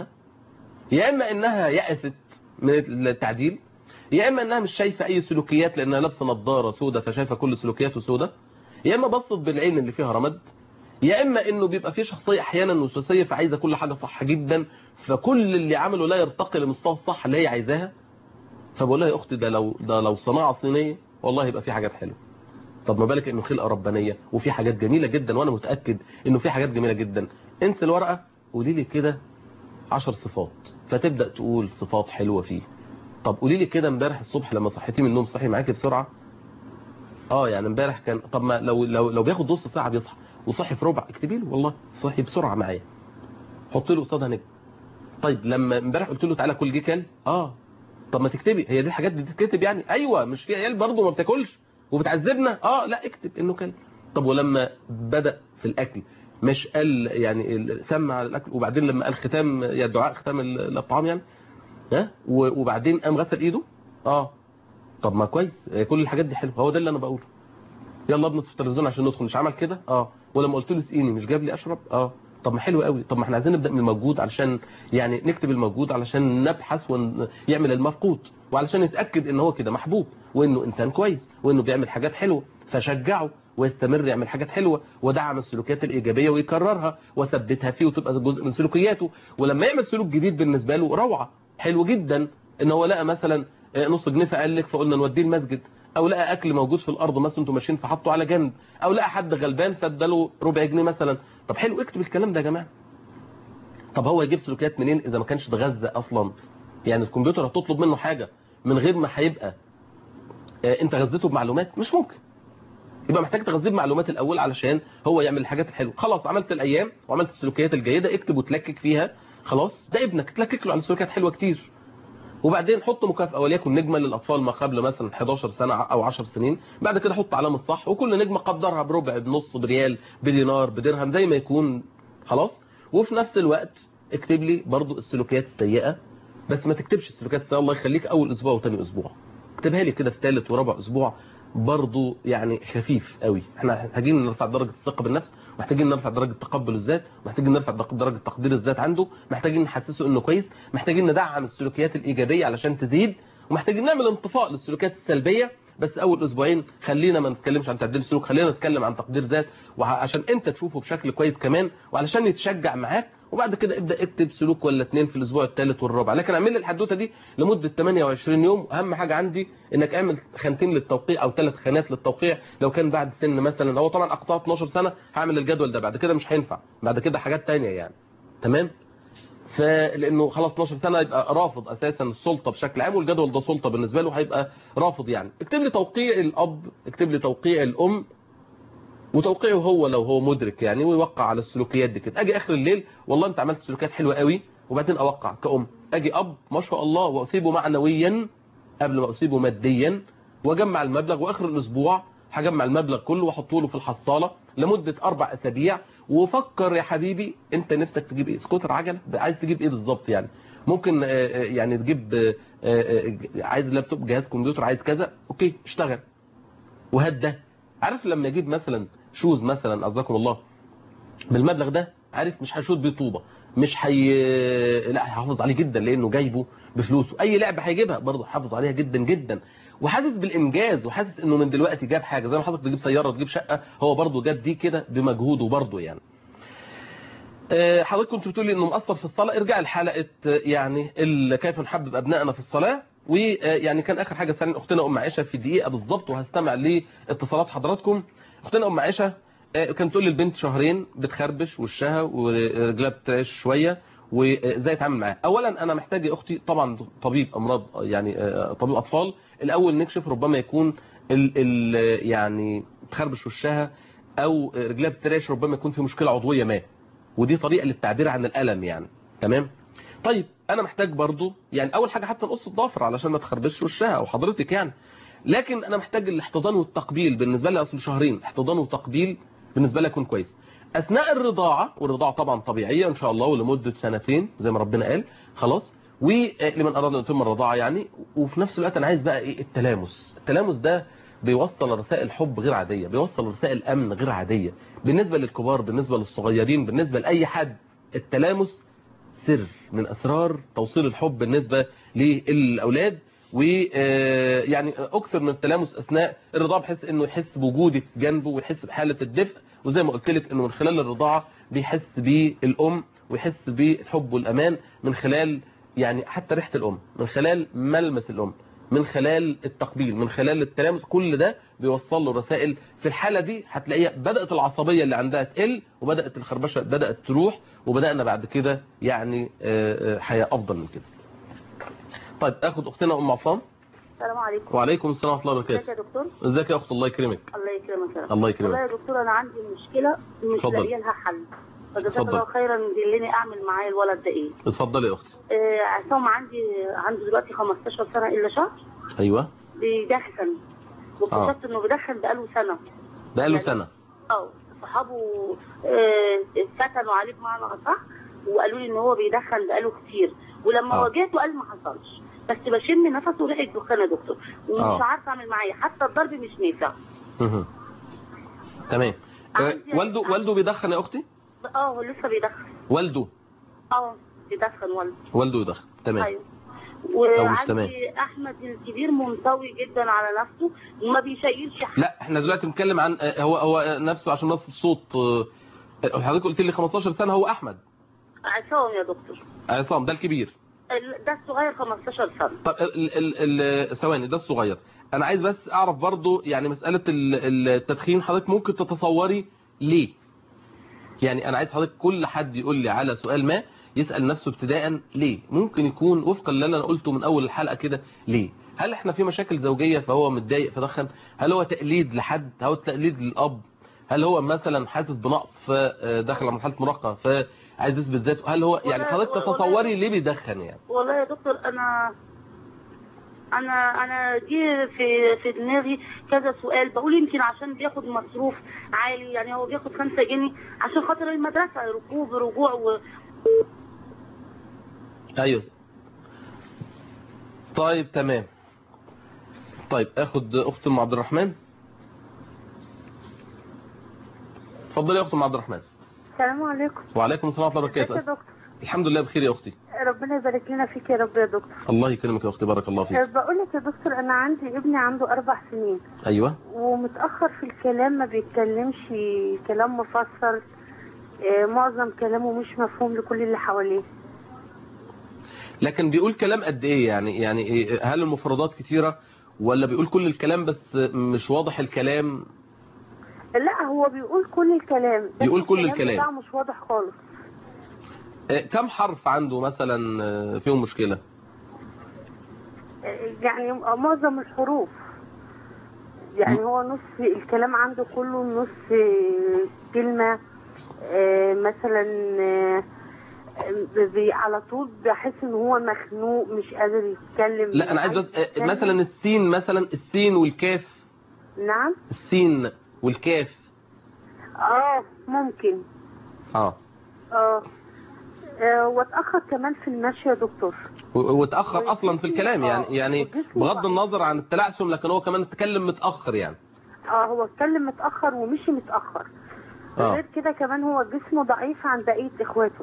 يا اما انها يأست من التعديل، يا اما انها مش شايفه اي سلوكيات لانها لابسه نظاره سوداء فشايفه كل سلوكياته سوداء، يا اما بصت بالعين اللي فيها رمد، يا اما انه بيبقى فيه شخصيه احيانا وسواسيه فعايزه كل حاجه صح جدا، فكل اللي عمله لا يرتقي لمستوى الصح اللي هي عايزاها. فبقول لها يا اختي ده لو صناعه صينيه والله يبقى في حاجات حلوه. طب ما بالك انه خلقه ربانيه وفي حاجات جميله جدا، وانا متاكد انه في حاجات جميله جدا. انت الورقه قولي لي كده 10 صفات، فتبدا تقول صفات حلوه فيه. طب قولي لي كده امبارح الصبح لما صحيتي من النوم صحي معاكي بسرعه؟ يعني امبارح كان، طب ما لو بياخد نص ساعه بيصحى وصحي في ربع، اكتبي له والله صحي بسرعه معايا، حط له قصادها نجم. طيب لما امبارح قلت له تعالى كل جه كان طب ما تكتبي، هي دي الحاجات دي تتكتب يعني؟ ايوه، مش في عيال برضه ما بتاكلش وبتعذبنا؟ لا اكتب انه كان. طب ولما بدأ في الاكل مش قال يعني سمع على الاكل، وبعدين لما قال ختام يا الدعاء ختام الطعام يعني، وبعدين قام غسل ايده؟ طب ما كويس، كل الحاجات دي حلوه، هو ده اللي انا بقوله. يلا ابنط في التلفزيون عشان ندخل، مش عمل كده؟ ولما قلت له اسقيني مش جاب لي اشرب؟ طب ما حلو قوي. طب ما احنا عايزين نبدا من الموجود علشان يعني نكتب الموجود علشان نبحث ويعمل المفقود، وعلشان نتاكد ان هو كده محبوب وانه انسان كويس وانه بيعمل حاجات حلوه، فشجعه ويستمر يعمل حاجات حلوه، ودعم السلوكيات الايجابيه ويكررها وثبتها فيه وتبقى جزء من سلوكياته. ولما يعمل سلوك جديد بالنسبه له روعه، حلو جدا ان هو لقى مثلا نص جنيه فقال لك فقلنا نوديه المسجد، او لقى اكل موجود في الارض مثلا انتوا ماشيين فحطه على جنب، او لقى حد غلبان فاداله ربع جنيه مثلا. طب حلو، اكتب الكلام ده يا جماعه. طب هو يجيب سلوكيات منين اذا ما كانش اتغذى اصلا؟ يعني الكمبيوتر هتطلب منه حاجه من غير ما هيبقى انت غذيته بمعلومات؟ مش ممكن. يبقى محتاج تغذيه بمعلومات الاول علشان هو يعمل الحاجات الحلوه. خلاص عملت الايام وعملت السلوكيات الجيده، اكتب وتلكك فيها. خلاص ده ابنك، تلكك له على سلوكيات حلوه كتير، وبعدين حط مكافأة وليكن نجمة للأطفال ما قبل مثلا 11 سنة أو 10 سنين. بعد كده حط علامة صح، وكل نجمة قدرها بربع، بنص، بريال، بدينار، بدرهم، زي ما يكون. خلاص. وفي نفس الوقت اكتب لي برضو السلوكيات السيئة، بس ما تكتبش السلوكيات السيئة الله يخليك أول أسبوع وتاني أسبوع، اكتبها لي كده في ثالث ورابع أسبوع، برضو يعني خفيف قوي. احنا محتاجين نرفع درجة الثقة بالنفس، محتاجين نرفع درجة تقبل الذات، محتاجين نرفع درجة تقدير الذات عنده، محتاجين نحسسه انه كويس، محتاجين ندعم السلوكيات الإيجابية علشان تزيد، ومحتاجين نعمل انطفاء للسلوكيات السلبية. بس اول اسبوعين خلينا ما نتكلمش عن تعديل سلوك، خلينا نتكلم عن تقدير ذات، وعشان انت تشوفه بشكل كويس كمان، وعلشان يتشجع معاك. وبعد كده ابدا اكتب سلوك ولا اتنين في الاسبوع الثالث والرابع. لكن اعمل لي الحدوته دي لمده 28 يوم. اهم حاجه عندي انك اعمل خانتين للتوقيع او 3 خانات للتوقيع. لو كان بعد سن مثلا، هو طبعا اقصاها 12 سنه هعمل الجدول ده، بعد كده مش هينفع، بعد كده حاجات ثانيه يعني. تمام. فلانه خلاص 12 سنه يبقى رافض اساسا السلطه بشكل عام، والجدول ده سلطه بالنسبه له، هيبقى رافض يعني. اكتب لي توقيع الاب، اكتب لي توقيع الام، وتوقيعه هو لو هو مدرك يعني، ويوقع على السلوكيات دي كده. اجي اخر الليل والله انت عملت سلوكيات حلوه قوي، وبعدين اوقع كأم. اجي اب ما شاء الله واثيبه معنويا قبل ما اثيبه ماديا، واجمع المبلغ، واخر الاسبوع هجمع المبلغ كله واحطه له في الحصاله لمده 4 اسابيع. وفكر يا حبيبي انت نفسك تجيب ايه؟ سكوتر، عجله، عايز تجيب ايه بالظبط يعني؟ ممكن يعني تجيب عايز لابتوب، جهاز كمبيوتر، عايز كذا، اوكي اشتغل وهات ده. عارف لما يجيب مثلا شوز مثلا عزكم الله بالمبلغ ده، عارف مش هيشوط بيه طوبه، مش لا هيحافظ عليه جدا لانه جايبه بفلوسه. اي لعبه هيجيبها برضه حافظ عليها جدا جدا، وحاسس بالانجاز، وحاسس انه من دلوقتي جاب حاجه. زي ما حضرتك تجيب سياره تجيب شقه، هو برضه جاب دي كده بمجهوده برضه يعني. حضرتك كنت بتقولي انه مقصر في الصلاه. ارجع لحلقه يعني كيف نحبب ابنائنا في الصلاه. ويعني كان اخر حاجه سالنا اختنا ام عائشه في دقيقه بالظبط، وهستمع لاتصالات حضراتكم. اختنا ام عائشه كانت تقول لي البنت شهرين بتخربش وشها ورجلها بترعش شويه، وازاي اتعامل معاها. اولا انا محتاج يا اختي طبعا طبيب امراض يعني طبيب اطفال الاول نكشف، ربما يكون ال يعني تخربش وشها او رجلها بترعش، ربما يكون في مشكله عضويه ما، ودي طريقه للتعبير عن الالم يعني. تمام. طيب انا محتاج برضو يعني اول حاجه حتى نقص الضفر علشان ما تخربش وشها او حضرتك يعني. لكن انا محتاج الاحتضان والتقبيل بالنسبه لي، اصل شهرين احتضان وتقبيل بالنسبه لي يكون كويس. اثناء الرضاعه، والرضاعه طبعا طبيعيه ان شاء الله ولمده 2 سنين زي ما ربنا قال. خلاص. ولمن اراد ان يتم الرضاعه يعني. وفي نفس الوقت انا عايز بقى ايه؟ التلامس. التلامس ده بيوصل رسائل حب غير عاديه، بيوصل رسائل امن غير عاديه بالنسبه للكبار، بالنسبه للصغيرين، بالنسبه لاي حد. التلامس سر من اسرار توصيل الحب بالنسبه للاولاد. ويعني اكثر من التلامس اثناء الرضاعه، بحيث انه يحس بوجودك جنبه ويحس بحاله الدفء. وزي ما قلت لك انه من خلال الرضاعه بيحس بالام ويحس بالحب والامان من خلال يعني حتى ريحه الام، من خلال ملمس الام، من خلال التقبيل، من خلال التلامس. كل ده بيوصل له رسائل. في الحاله دي هتلاقيها بدات العصبيه اللي عندها تقل، وبدات الخربشه بدات تروح، وبدانا بعد كده يعني حياه افضل من كده. طيب اخد اختنا ام عصام. السلام عليكم. وعليكم السلام ورحمه الله ازيك وبركاته. يا دكتور؟ ازيك يا اخت، الله يكرمك. الله يكرمك يا رب. الله يكرمك. والله يا دكتور انا عندي مشكله مش اتفضل. لاقيه لها حل، فجزاك اتفضل. الله خيرا دلني اعمل معايا الولد ده ايه. اتفضلي يا اختي. عصام عنده دلوقتي 15 سنه الا شهر. ايوه. بيدخن، واكتشفت انه بيدخن بقاله سنه. بقاله سنه. صحابه فتنوا عليه بمعنى اصح، وقالوا لي ان هو بيدخن بقاله كتير، ولما واجهته قال ما حصلش، بس بشم نفسه وريحه دخان يا دكتور، ومش عارفه اعمل معاه حتى الضرب مش نافع. تمام. والده بيدخن يا اختي؟ هو لسه بيدخن. والده؟ بيدخن والده يدخن. تمام. ايوه. وعندي احمد الكبير منطوي جدا على نفسه وما بيشيلش حاجه. لا احنا دلوقتي بنتكلم عن هو نفسه عشان نص الصوت. حضرتك قلت لي 15 سنه، هو احمد؟ عصام يا دكتور. عصام ده الكبير؟ ده الصغير 15 سنه. طب ثواني، ده الصغير. انا عايز بس اعرف برضو يعني مساله التدخين، حضرتك ممكن تتصوري ليه؟ يعني انا عايز حضرتك كل حد يقول لي على سؤال ما يسأل نفسه ابتداء ليه. ممكن يكون وفقا اللي انا قلته من اول الحلقة كده. ليه؟ هل احنا في مشاكل زوجية فهو متضايق فدخن؟ هل هو تقليد لحد؟ هل هو تقليد للاب؟ هل هو مثلا حاسس بنقص فدخل على مرحلة مراهقة فعايز يثبت ذاته؟ هل هو يعني حضرتك تتصوري ليه بيدخن يعني؟ والله يا دكتور انا جه في دماغي كذا سؤال، بقول يمكن عشان بياخد مصروف عالي، يعني هو بياخد 5 جنيه عشان خاطر المدرسة، ركوب رجوع ايوه. طيب تمام. طيب اخد اخت ام عبد الرحمن. اتفضلي يا اخت ام عبد الرحمن. السلام عليكم. وعليكم السلام ورحمه الله وبركاته. يا دكتور؟ الحمد لله بخير يا اختي. ربنا يبارك لنا فيك يا رب يا دكتور. الله يكرمك يا اختي، بارك الله فيك. بقول لك يا دكتور انا عندي ابني عنده 4 سنين. ايوه. ومتاخر في الكلام، ما بيتكلمش كلام مفسر، معظم كلامه مش مفهوم لكل اللي حواليه. لكن بيقول كلام قد ايه يعني هل المفردات كتيره ولا بيقول كل الكلام بس مش واضح الكلام؟ لا هو بيقول كل الكلام، بيقول كل الكلام بتاعه مش واضح خالص. كم حرف عنده مثلا فيهم مشكله؟ يعني معظم الحروف، يعني هو نص الكلام عنده كله، نص كلمه مثلا على طول بحس ان هو مخنوق مش قادر يتكلم. لا انا عايز بس مثلا السين، مثلا السين والكاف. نعم. السين والكاف. ممكن. واتاخر كمان في المشي يا دكتور. واتاخر اصلا في الكلام يعني بغض النظر عن التلعثم، لكن هو كمان اتكلم متاخر يعني. هو اتكلم متاخر ومشي متاخر. غير كده كمان هو جسمه ضعيف عن بقيه اخواته.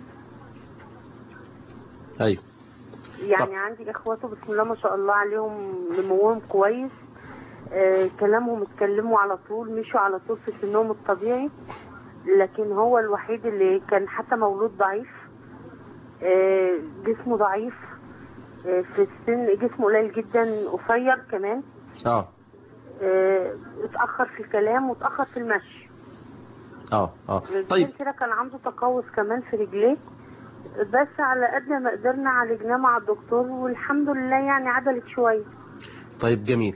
ايوه. يعني عندي اخواته بسم الله ما شاء الله عليهم نموهم كويس، كلامهم اتكلموا على طول، مشوا على طول في سنهم الطبيعي، لكن هو الوحيد اللي كان حتى مولود ضعيف، جسمه ضعيف، في السن جسمه قليل جدا، قصير كمان. اتأخر في الكلام واتأخر في المشي. طيب كده كان عنده تقوس كمان في رجليه، بس على قد ما قدرنا عالجناه مع الدكتور والحمد لله يعني عدلت شويه. طيب جميل.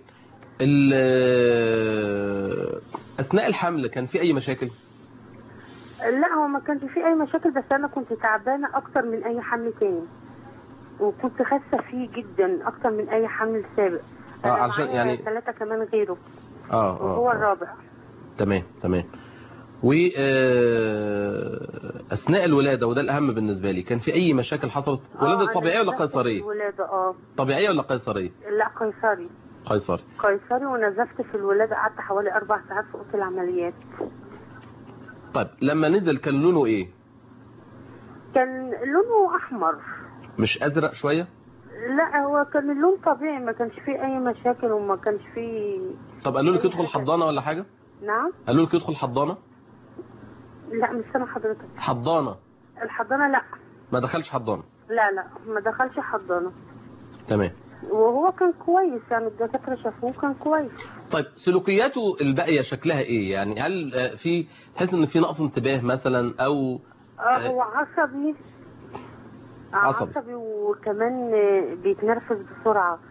اثناء الحمل كان في اي مشاكل؟ لا هو ما كانش في اي مشاكل، بس انا كنت تعبانه اكتر من اي حمل تاني، وكنت خاسه فيه جدا اكتر من اي حمل سابق. عشان يعني 3 كمان غيره. وهو الرابع. تمام. و اثناء الولاده، وده الاهم بالنسبه لي، كان في اي مشاكل حصلت؟ ولاده طبيعيه ولا قيصريه؟ الولاده طبيعيه ولا قيصريه؟ لا قيصري. قيصري، ونزفت في الولاده، قعدت حوالي 4 ساعات في اوضه العمليات. طيب لما نزل كان لونه ايه؟ كان لونه احمر. مش ازرق شويه؟ لا هو كان اللون طبيعي، ما كانش فيه اي مشاكل وما كانش فيه. طب قالوا لك يدخل حضانه ولا حاجه؟ نعم. قالوا لك يدخل حضانه؟ لا مش سامع حضرتك. حضانه؟ الحضانه لا. ما دخلش حضانه؟ لا ما دخلش حضانه. تمام. وهو كان كويس، يعني الدكاتره شافوه كان كويس. طيب سلوكياته الباقيه شكلها ايه؟ يعني هل في تحس ان في نقص انتباه مثلا او هو عصبي وكمان بيتنرفز بسرعه،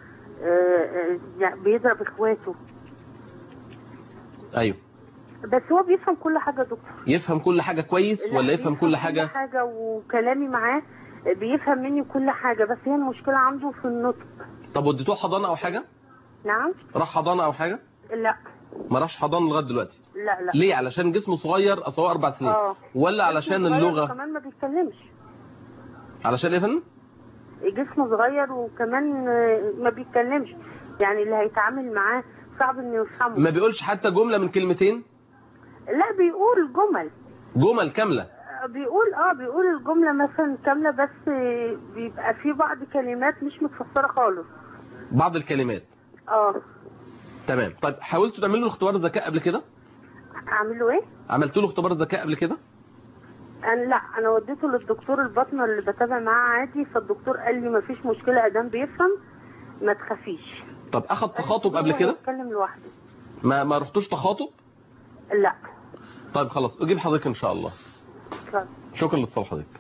يعني بيضرب اخواته. ايوه. بس هو بيفهم كل حاجه يا دكتور. يفهم كل حاجه كويس لا، ولا يفهم كل حاجه؟ كل حاجه، وكلامي معاه بيفهم مني كل حاجه، بس هي المشكله عنده في النطق. طب وديتوه حضانه او حاجه؟ نعم. راح حضانه او حاجه؟ لا. ما راحش حضانه لغايه دلوقتي؟ لا. ليه؟ علشان جسمه صغير، اصل هو 4 سنين، ولا علشان اللغه؟ كمان ما بيتكلمش. علشان ايه يا فندم؟ جسمه صغير وكمان ما بيتكلمش، يعني اللي هيتعامل معاه صعب انه يفهمه. ما بيقولش حتى جمله من كلمتين؟ لا، بيقول جمل كامله. بيقول الجمله مثلا كامله، بس بيبقى في بعض كلمات مش متفسره خالص. بعض الكلمات. تمام. طيب حاولتوا تعملوا له اختبار ذكاء قبل كده؟ اعمل له ايه؟ عملتوا له اختبار ذكاء قبل كده؟ انا وديته للدكتور الباطنه اللي بتابع معاه عادي، فالدكتور قال لي ما فيش مشكله ادام بيفهم ما تخافيش. طب اخد تخاطب قبل كده؟ بيتكلم لوحده. ما رحتوش تخاطب؟ لا. طيب خلاص اجيب حضرتك ان شاء الله. شكرا لاتصال حضرتك.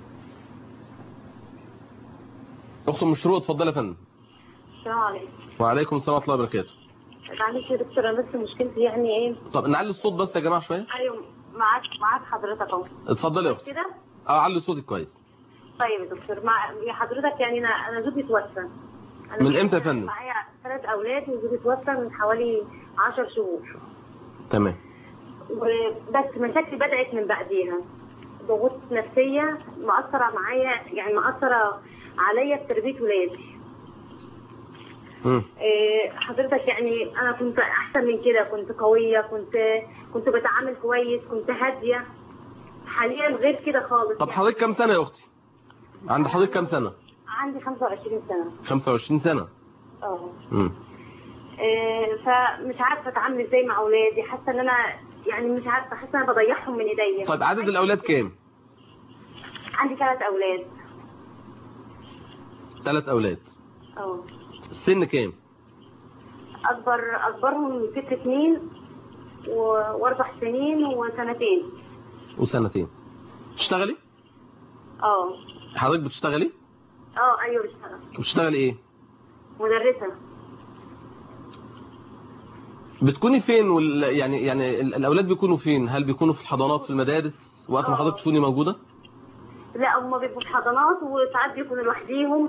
اخت ام شروق اتفضلي يا فندم. السلام عليكم. وعليكم السلام ورحمه الله وبركاته. معلش يا دكتور، انا بس مشكلتي يعني ايه؟ طب نعلي الصوت بس يا جماعه شويه. ايوه معاك حضرتك اهو. اتفضلي يا اختي. كده؟ علي صوتك كويس. طيب يا دكتور، يا حضرتك يعني انا زوجي توفى. من امتى يا فندم؟ معايا 3 اولاد وزوجي توفى من حوالي 10 شهور. تمام. بس مشاكلي بدأت من بعديها، ضغوط نفسية مأثرة معايا، يعني مأثرة عليا في تربية ولادي. حضرتك يعني أنا كنت أحسن من كده، كنت قوية، كنت بتعامل كويس، كنت هادية. حاليا غير كده خالص. طب حضرتك كام سنة يا أختي؟ عند حضرتك كام سنة؟ عندي 25 سنة. 25 سنة؟ فمش عارفة أتعامل إزاي مع أولادي، حاسة إن أنا يعني مش عارفة، حاسة إن أنا بضيعهم من إيديا. طيب عدد الأولاد كام؟ عندي 3 أولاد. 3 أولاد. السن كام؟ أكبرهم 6 سنين و4 سنين وسنتين. تشتغلي؟ حضرتك بتشتغلي؟ أيوه بشتغل. بتشتغلي إيه؟ مدرسة. بتكوني فين يعني الأولاد بيكونوا فين؟ هل بيكونوا في الحضانات في المدارس وقت ما حضرتك تكوني موجودة؟ لا، هم بيبقوا في حضانات وساعات بيكونوا لوحديهم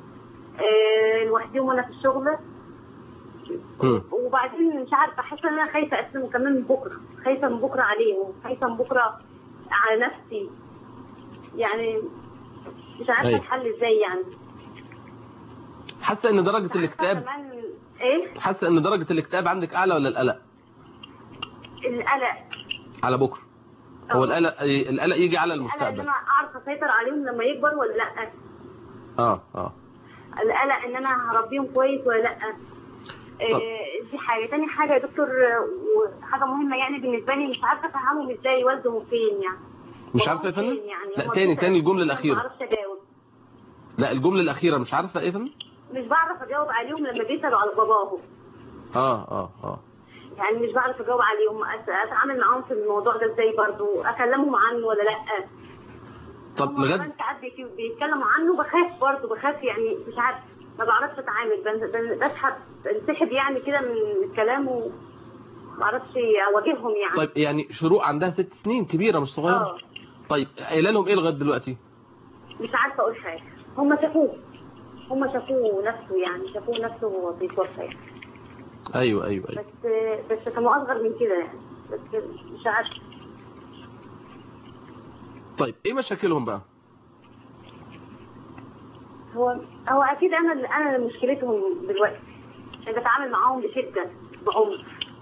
وأنا في الشغل. وبعدين مش عارفة، حاسة إن أنا خايفة أسلم كمان من بكرة، خايفة من بكرة عليهم، خايفة من بكرة على نفسي، يعني مش عارفة الحل إزاي يعني. حاسة إن درجة الاكتئاب ايه؟ حاسة ان درجة الاكتئاب عندك اعلى ولا القلق؟ القلق على بكرة. هو القلق يجي على المستقبل. القلق ان انا اعرف اسيطر عليهم لما يكبر ولا لا. القلق ان انا هربيهم كويس ولا لا. دي حاجة. تاني حاجة يا دكتور، وحاجة مهمة يعني بالنسبة لي، مش عارفة افهمهم ازاي والدهم فين يعني. مش عارفة يا فندم؟ يعني لا تاني الجملة الأخيرة. ما بعرفش اجاوب. لا الجملة الأخيرة مش عارفة ايه يا فندم؟ مش بعرف اجاوب عليهم لما بيسالوا على باباهم. يعني مش بعرف اجاوب عليهم، اتعامل معاهم في الموضوع ده ازاي، برضو اكلمهم عنه ولا لا. طب لغايه ساعات بيتكلموا عنه، بخاف يعني، مش عارف، ما بعرفش اتعامل، بنسحب يعني كده من الكلام وما بعرفش اواجههم يعني. طيب يعني شروق عندها 6 سنين، كبيرة مش صغيرة. طيب قايله لهم ايه لغايه دلوقتي؟ مش عارفه اقول حاجه. هم شافوه نفسه، يعني شافوه نفسه وهو بيتوفى يعني. ايوه بس كانوا اصغر من كده يعني، بس مش عارفه. طيب ايه مشاكلهم بقى؟ هو اكيد انا اللي مشكلتهم دلوقتي، انا بتعامل معاهم بشده بعنف.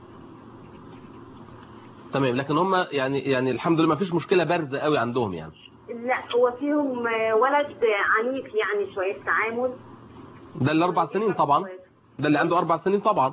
تمام، لكن هم يعني الحمد لله ما فيش مشكله بارزه قوي عندهم يعني. لا، هو فيهم ولد عنيف يعني شويه تعامل. ده اللي 4 سنين طبعا. ده اللي عنده 4 سنين طبعا.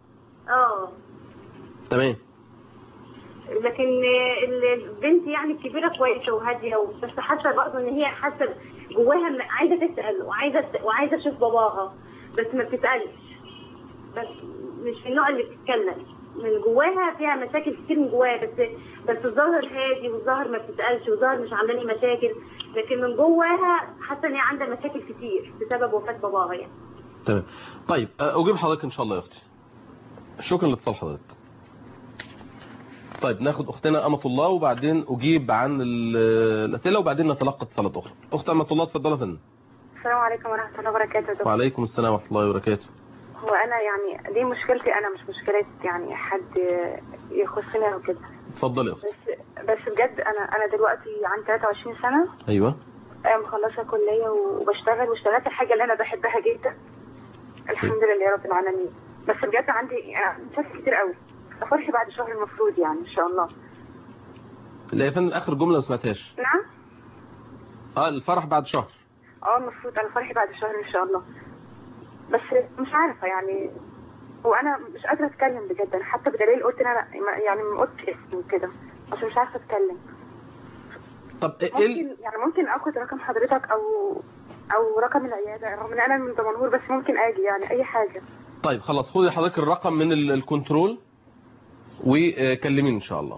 تمام. لكن البنت يعني الكبيره كويسه وهاديه، بس حاسه برضه ان هي حاسه جواها عايزه تسال وعايزه تشوف باباها، بس ما بتسالش، بس مش النوع اللي بتتكلم. من جواها فيها مشاكل كتير من جواها، بس الظاهر هادي، والظاهر ما بتسالش، والظاهر مش عامله لي مشاكل، لكن من جواها حاسه ان هي عندها مشاكل كتير بسبب وفاه باباها يعني. تمام. طيب اجيب حضرتك ان شاء الله يا اختي. شكرا لاتصال حضرتك. طيب ناخد اختنا امة الله وبعدين اجيب عن الاسئله وبعدين نتلقى اتصالات اخرى. اخت امة الله اتفضلي يا فندم. السلام عليكم ورحمه الله وبركاته. دكتور. وعليكم السلام ورحمه الله وبركاته. هو انا يعني دي مشكلتي انا، مش مشكله يعني حد يخصني او كده. اتفضلي يا اختي. بس بجد انا دلوقتي عندي 23 سنه. ايوه. مخلصه كليه وبشتغل، واشتغلت الحاجه اللي انا بحبها جدا الحمد لله رب العالمين. بس بجد عندي مشاكل كتير قوي. فرحي بعد شهر المفروض يعني ان شاء الله. لا يا فندم اخر جمله ما سمعتهاش. نعم. الفرح بعد شهر. المفروض انا فرحي بعد شهر ان شاء الله. بس مش عارفه يعني، وانا مش قادره اتكلم بجد. انا حتى بدليل قلت ان انا يعني ما قلتش اسمي كده عشان مش عارفه اتكلم. طب ممكن اخد رقم حضرتك او رقم العياده، رغم ان انا من دمنهور بس ممكن اجي يعني اي حاجه. طيب خلاص خدي حضرتك الرقم من الكنترول وكلميني ان شاء الله.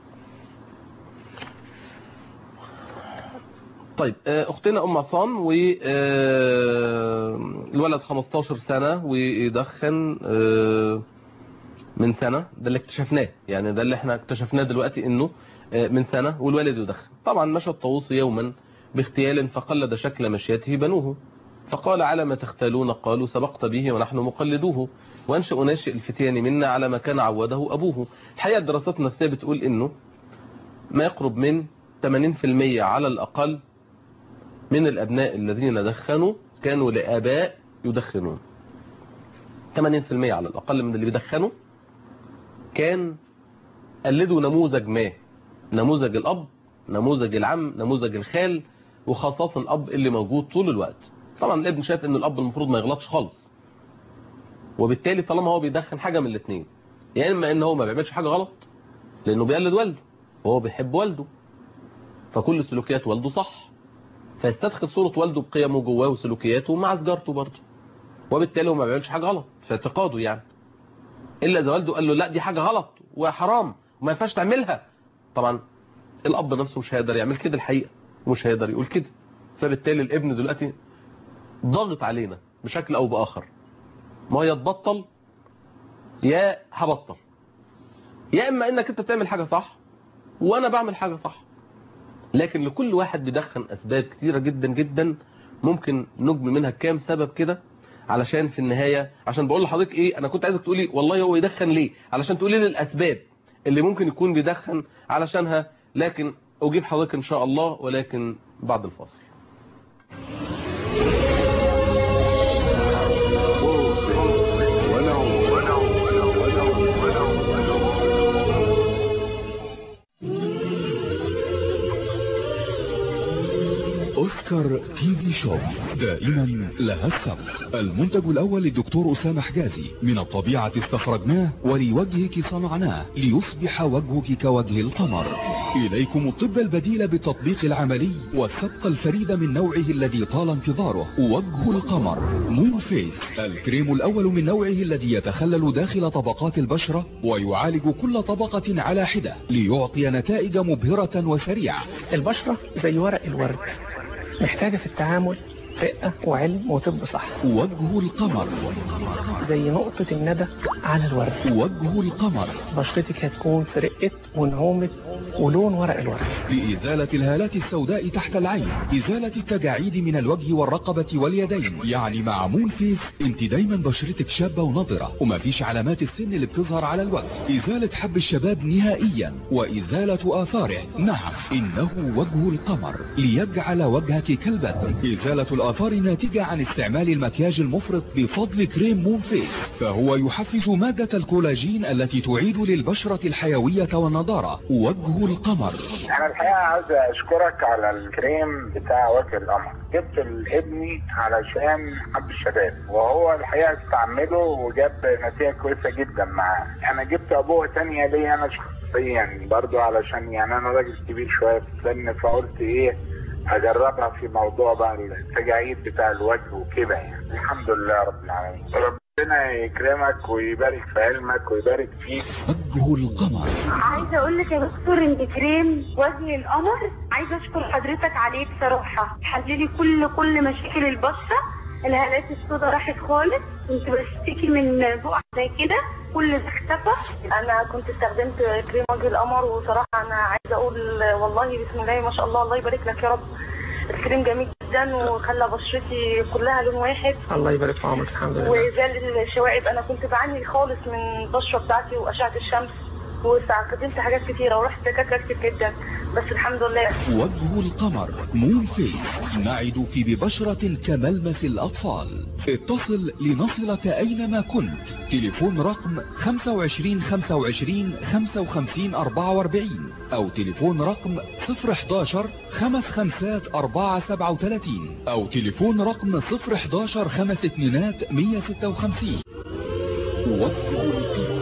طيب اختنا ام عصام والولد 15 سنة ويدخن من سنة. ده اللي اكتشفناه، يعني ده اللي احنا اكتشفناه دلوقتي انه من سنة والولد يدخن. طبعا مشى الطاووس يوما باغتيال فقلد شكل مشيته بنوه، فقال على ما تختالون؟ قالوا سبقت به ونحن مقلدوه، وانشأ ناشئ الفتيان منا على ما كان عوده ابوه. الحقيقة الدراسات النفسية بتقول انه ما يقرب من 80% على الاقل من الابناء الذين دخنوا كانوا لآباء يدخنون. 80% على الاقل من اللي بيدخنوا كان قلدوا نموذج ما، نموذج الاب، نموذج العم، نموذج الخال، وخاصة الاب اللي موجود طول الوقت. طبعا الابن شايف ان الاب المفروض ما يغلطش خالص، وبالتالي طالما هو بيدخن حاجة من الاثنين، يا يعني اما ان هو ما بيعملش حاجة غلط لانه بيقلد والده وهو بيحب والده، فكل سلوكيات والده صح، فيستدخل صورة والده بقيمه جواه وسلوكياته مع سجارته برضه، وبالتالي هو ما بيعملش حاجة غلط في اعتقاده يعني، الا اذا والده قال له لا دي حاجة غلط وحرام وما ينفعش تعملها. طبعا الاب نفسه مش هيقدر يعمل كده الحقيقة، ومش هيقدر يقول كده، فبالتالي الابن دلوقتي ضاغط علينا بشكل او باخر، ما يتبطل يا هبطل، يا اما انك انت تعمل حاجة صح وانا بعمل حاجة صح. لكن لكل واحد بيدخن اسباب كتيرة جدا جدا، ممكن نجمع منها كام سبب كده، علشان في النهاية عشان بقول لحضرتك ايه، انا كنت عايزك تقولي والله هو يدخن ليه، علشان تقولي لي الاسباب اللي ممكن يكون بيدخن علشانها، لكن اجيب حضرتك ان شاء الله ولكن بعد الفاصل. أوسكار تي في شوب دائما لها السبق. المنتج الأول للدكتور أسامة حجازي، من الطبيعة استخرجناه ولوجهك صنعناه ليصبح وجهك كوجه القمر. إليكم الطب البديل بالتطبيق العملي والسبق الفريد من نوعه الذي طال انتظاره، وجه القمر مون فيس، الكريم الأول من نوعه الذي يتخلل داخل طبقات البشرة ويعالج كل طبقة على حدة ليعطي نتائج مبهرة وسريعة. البشرة زي ورق الورد، محتاجة في التعامل رقة وعلم وطب صح. وجه القمر زي نقطة الندى على الورد. وجه القمر بشرتك هتكون في رقة ونعومة ولون ورق الورد، لإزالة الهالات السوداء تحت العين، إزالة التجاعيد من الوجه والرقبة واليدين. يعني مع مون فيس انت دايما بشرتك شابة ونضرة وما فيش علامات السن اللي بتظهر على الوجه. إزالة حب الشباب نهائيا وإزالة آثاره. نعم إنه وجه القمر ليجعل وجهك كالبدر. إزالة الآثار الناتجة عن استعمال المكياج المفرط بفضل كريم مون فيس، فهو يحفز مادة الكولاجين التي تعيد للبشرة الحيوية والنضارة. وجه القمر. انا الحقيقه عايز اشكرك على الكريم بتاع وجه القمر. جبت لابني علشان حب الشباب، وهو الحقيقه استعمله وجاب نتيجه كويسه جدا معاه. انا جبت ابوه تانية ليا انا شخصيا برضو، علشان يعني انا راجل كبير شويه في السن، فقلت ايه اجربها في موضوع بقى التجاعيد بتاع الوجه وكده يعني. الحمد لله رب العالمين. ربنا يكرمك ويبارك في علمك ويبارك فيك. وجه القمر. عايزه اقول لك يا دكتور ان كريم وجه القمر عايزه اشكر حضرتك عليه بصراحه، حللي كل مشاكل البشره الهالات السوداء راحت خالص، كنت بشتكي من بقع زي كده كل ده اختفى. انا كنت استخدمت كريم وجه القمر، وصراحه انا عايزه اقول والله بسم الله ما شاء الله، الله يبارك لك يا رب. الكريم جميل جدا وخلى بشرتي كلها لون واحد. الله يبارك في عمرك. الحمد لله. وزال الشوائب، انا كنت بعاني خالص من البشره بتاعتي واشعه الشمس، واستخدمت حاجات كتيره ورحت دكاتره كتير جدا، بس الحمد لله. وجه القمر مون فيس، نعدك ببشرة كملمس الأطفال. اتصل لنصلك أينما كنت. تليفون رقم 25 25 55 44 أو تليفون رقم 011 55 437 أو تليفون رقم 011 52 156. وجه القمر.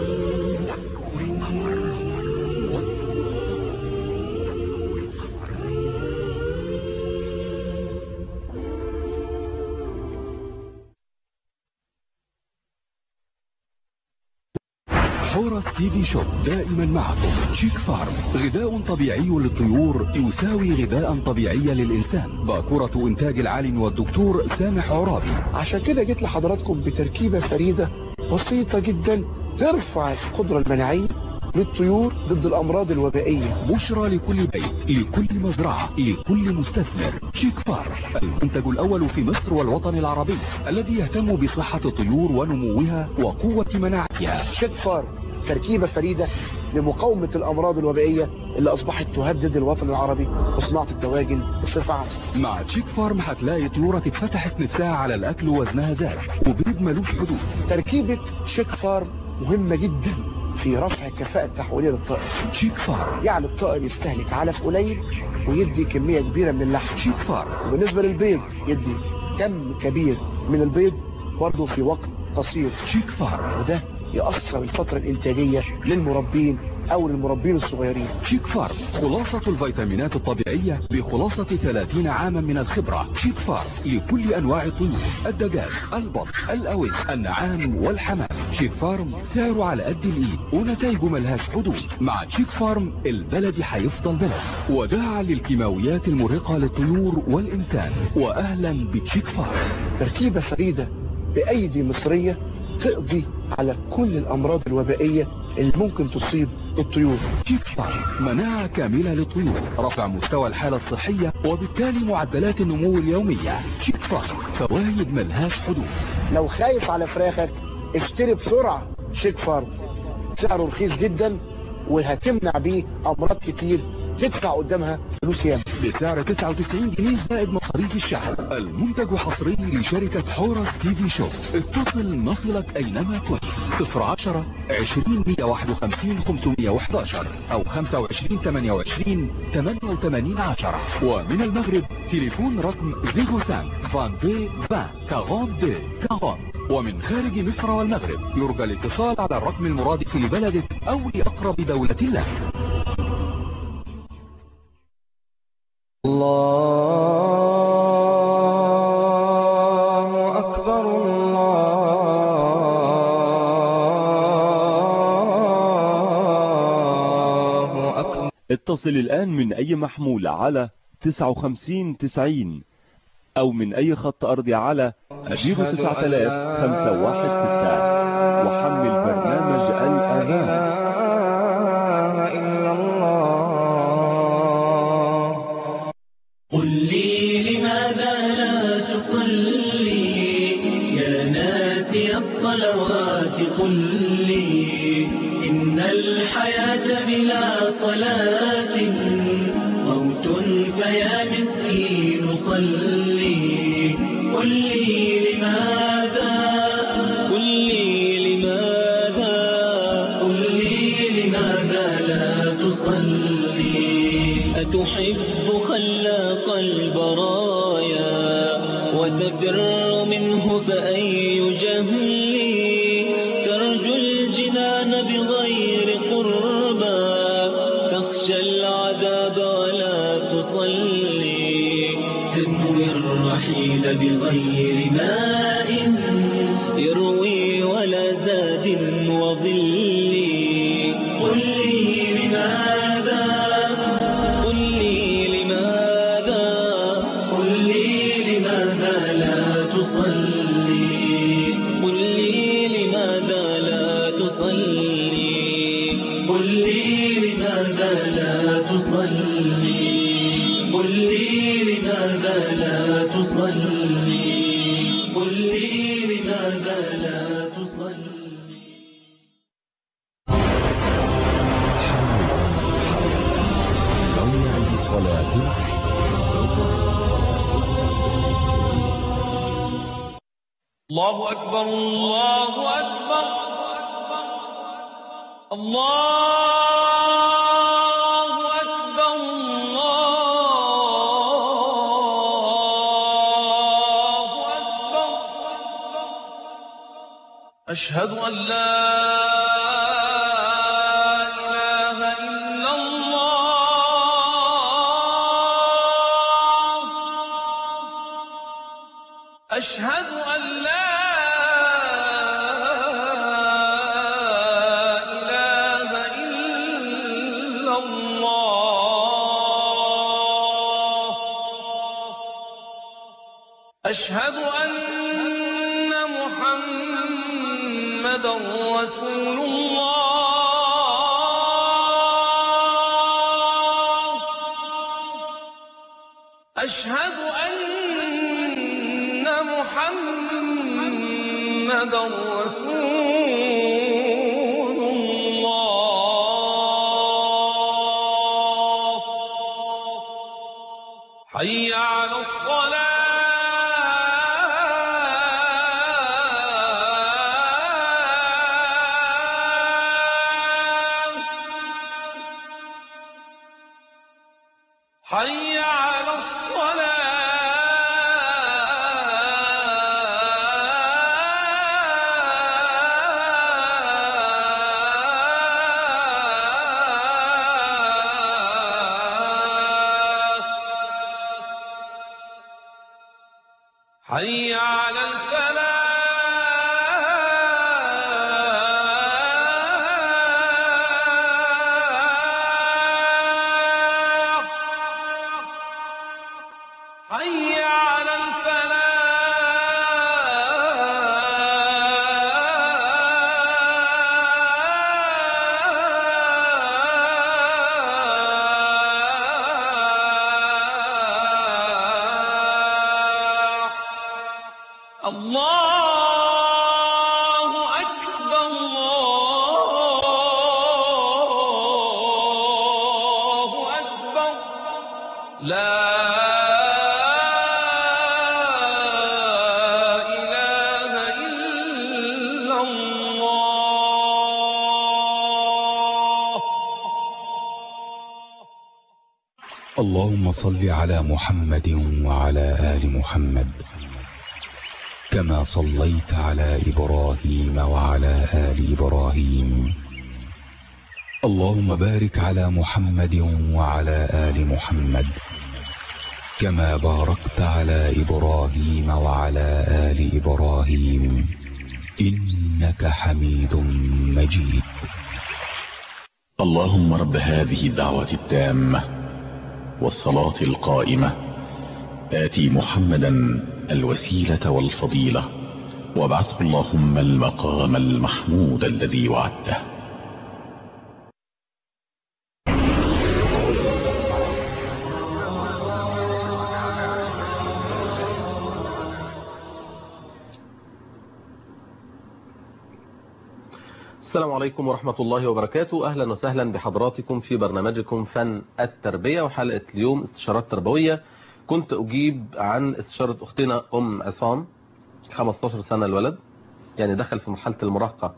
حورس تي في شوب دائما معكم. شيك فارم، غذاء طبيعي للطيور يساوي غذاء طبيعي للإنسان. باكورة إنتاج العالم والدكتور سامح عرابي. عشان كده جيت لحضراتكم بتركيبة فريدة بسيطة جدا ترفع القدرة المناعية للطيور ضد الأمراض الوبائية. بشرى لكل بيت، لكل مزرعة، لكل مستثمر. شيك فارم، المنتج الأول في مصر والوطن العربي الذي يهتم بصحة الطيور ونموها وقوة مناعتها. شيك فارم تركيبة فريدة لمقاومة الأمراض الوبائية اللي أصبحت تهدد الوطن العربي وصناعة الدواجن بصفة عامة. مع تشيك فارم هتلاقي طيورك اتفتحت نفسها على الأكل ووزنها زاد وبيض ملوش حدود. تركيبة شيك فارم مهمة جدا في رفع الكفاءة التحويلية للطائر. شيك فارم يعني الطائر يستهلك علف قليل ويدي كمية كبيرة من اللحم. شيك فارم. وبالنسبة للبيض يدي كم كبير من البيض برضه في وقت قصير. شيك فارم. وده يأثر الفترة الإنتاجية للمربين أو للمربين الصغيرين. شيك فارم، خلاصة الفيتامينات الطبيعية بخلاصة 30 عاما من الخبرة. شيك فارم لكل أنواع الطيور، الدجاج، البط، الأوز، النعام والحمام. شيك فارم سعره على قد الإيد ونتائجه ملهاش حدود. مع شيك فارم البلد هيفضل بلد. وداعا للكيماويات المرهقة للطيور والإنسان. وأهلا بشيك فارم. تركيبة فريدة بأيدي مصرية تقضي على كل الأمراض الوبائية اللي ممكن تصيب الطيور. شيك فارم، مناعة كاملة للطيور، رفع مستوى الحالة الصحية وبالتالي معدلات النمو اليومية. شيك فارم، فوائد ملهاش حدود. لو خايف على فراخك اشتري بسرعة شيك فارم، سعره رخيص جدا وهتمنع بيه أمراض كتير تدفع قدامها فلوس ياما. بسعر 99 جنيه زائد مصاريف الشحن. المنتج حصري لشركة حورس تي في شوب. اتصل نصلك أينما كنت. 010 20 151 511 أو 25 28 88 10. ومن المغرب تليفون رقم 05 22 20 42 40. ومن خارج مصر والمغرب يرجى الاتصال على الرقم المرادف لبلدك أو لأقرب دولة لك. الله أكبر الله أكبر. اتصل الآن من أي محمول على 59 90 أو من أي خط أرضي على 09516 وحمل برنامج الأذان. قل لي لماذا لا تصلي يا ناسي الصلوات؟ قل لي إن الحياة بلا صلاة موت، فيا مسكين صلي. قل لي لماذا، قل لي لماذا، قل لي لماذا لا تصلي؟ أتحب خلاق البرايا وتفر منه فأي جهل؟ ترجو الجنان بغير قربى، تخشى العذاب ولا تصلي. تنوي الرحيل بغير ماء يروي ولا زاد وظل. قل لي لماذا، قل لي لماذا، قل لي لماذا لا تصلي؟ تصلي قل لي لماذا لا تصلي قل لي لماذا لا تصلي موعد صلاة العصر. الله أكبر الله أكبر الله أكبر الله أكبر أشهد أن لا إله إلا الله أشهد أن لا أشهد أن محمدا رسول الله أشهد أن محمدا رسول الله حي على الصلاة حي على الصلاة حي على الفلاح حي على الفلاح الله أكبر الله أكبر لا إله إلا الله اللهم صل على محمد وعلى آل محمد كما صليت على إبراهيم وعلى آل إبراهيم. اللهم بارك على محمد وعلى آل محمد كما باركت على إبراهيم وعلى آل إبراهيم إنك حميد مجيد. اللهم رب هذه الدعوة التامة والصلاة القائمة آتي محمدا الوسيلة والفضيلة وابعثه اللهم المقام المحمود الذي وعدته. السلام عليكم ورحمة الله وبركاته. أهلا وسهلا بحضراتكم في برنامجكم فن التربية، وحلقة اليوم استشارات تربوية. كنت أجيب عن استشارة أختنا أم عصام، 15 سنة الولد، يعني دخل في مرحلة المراهقة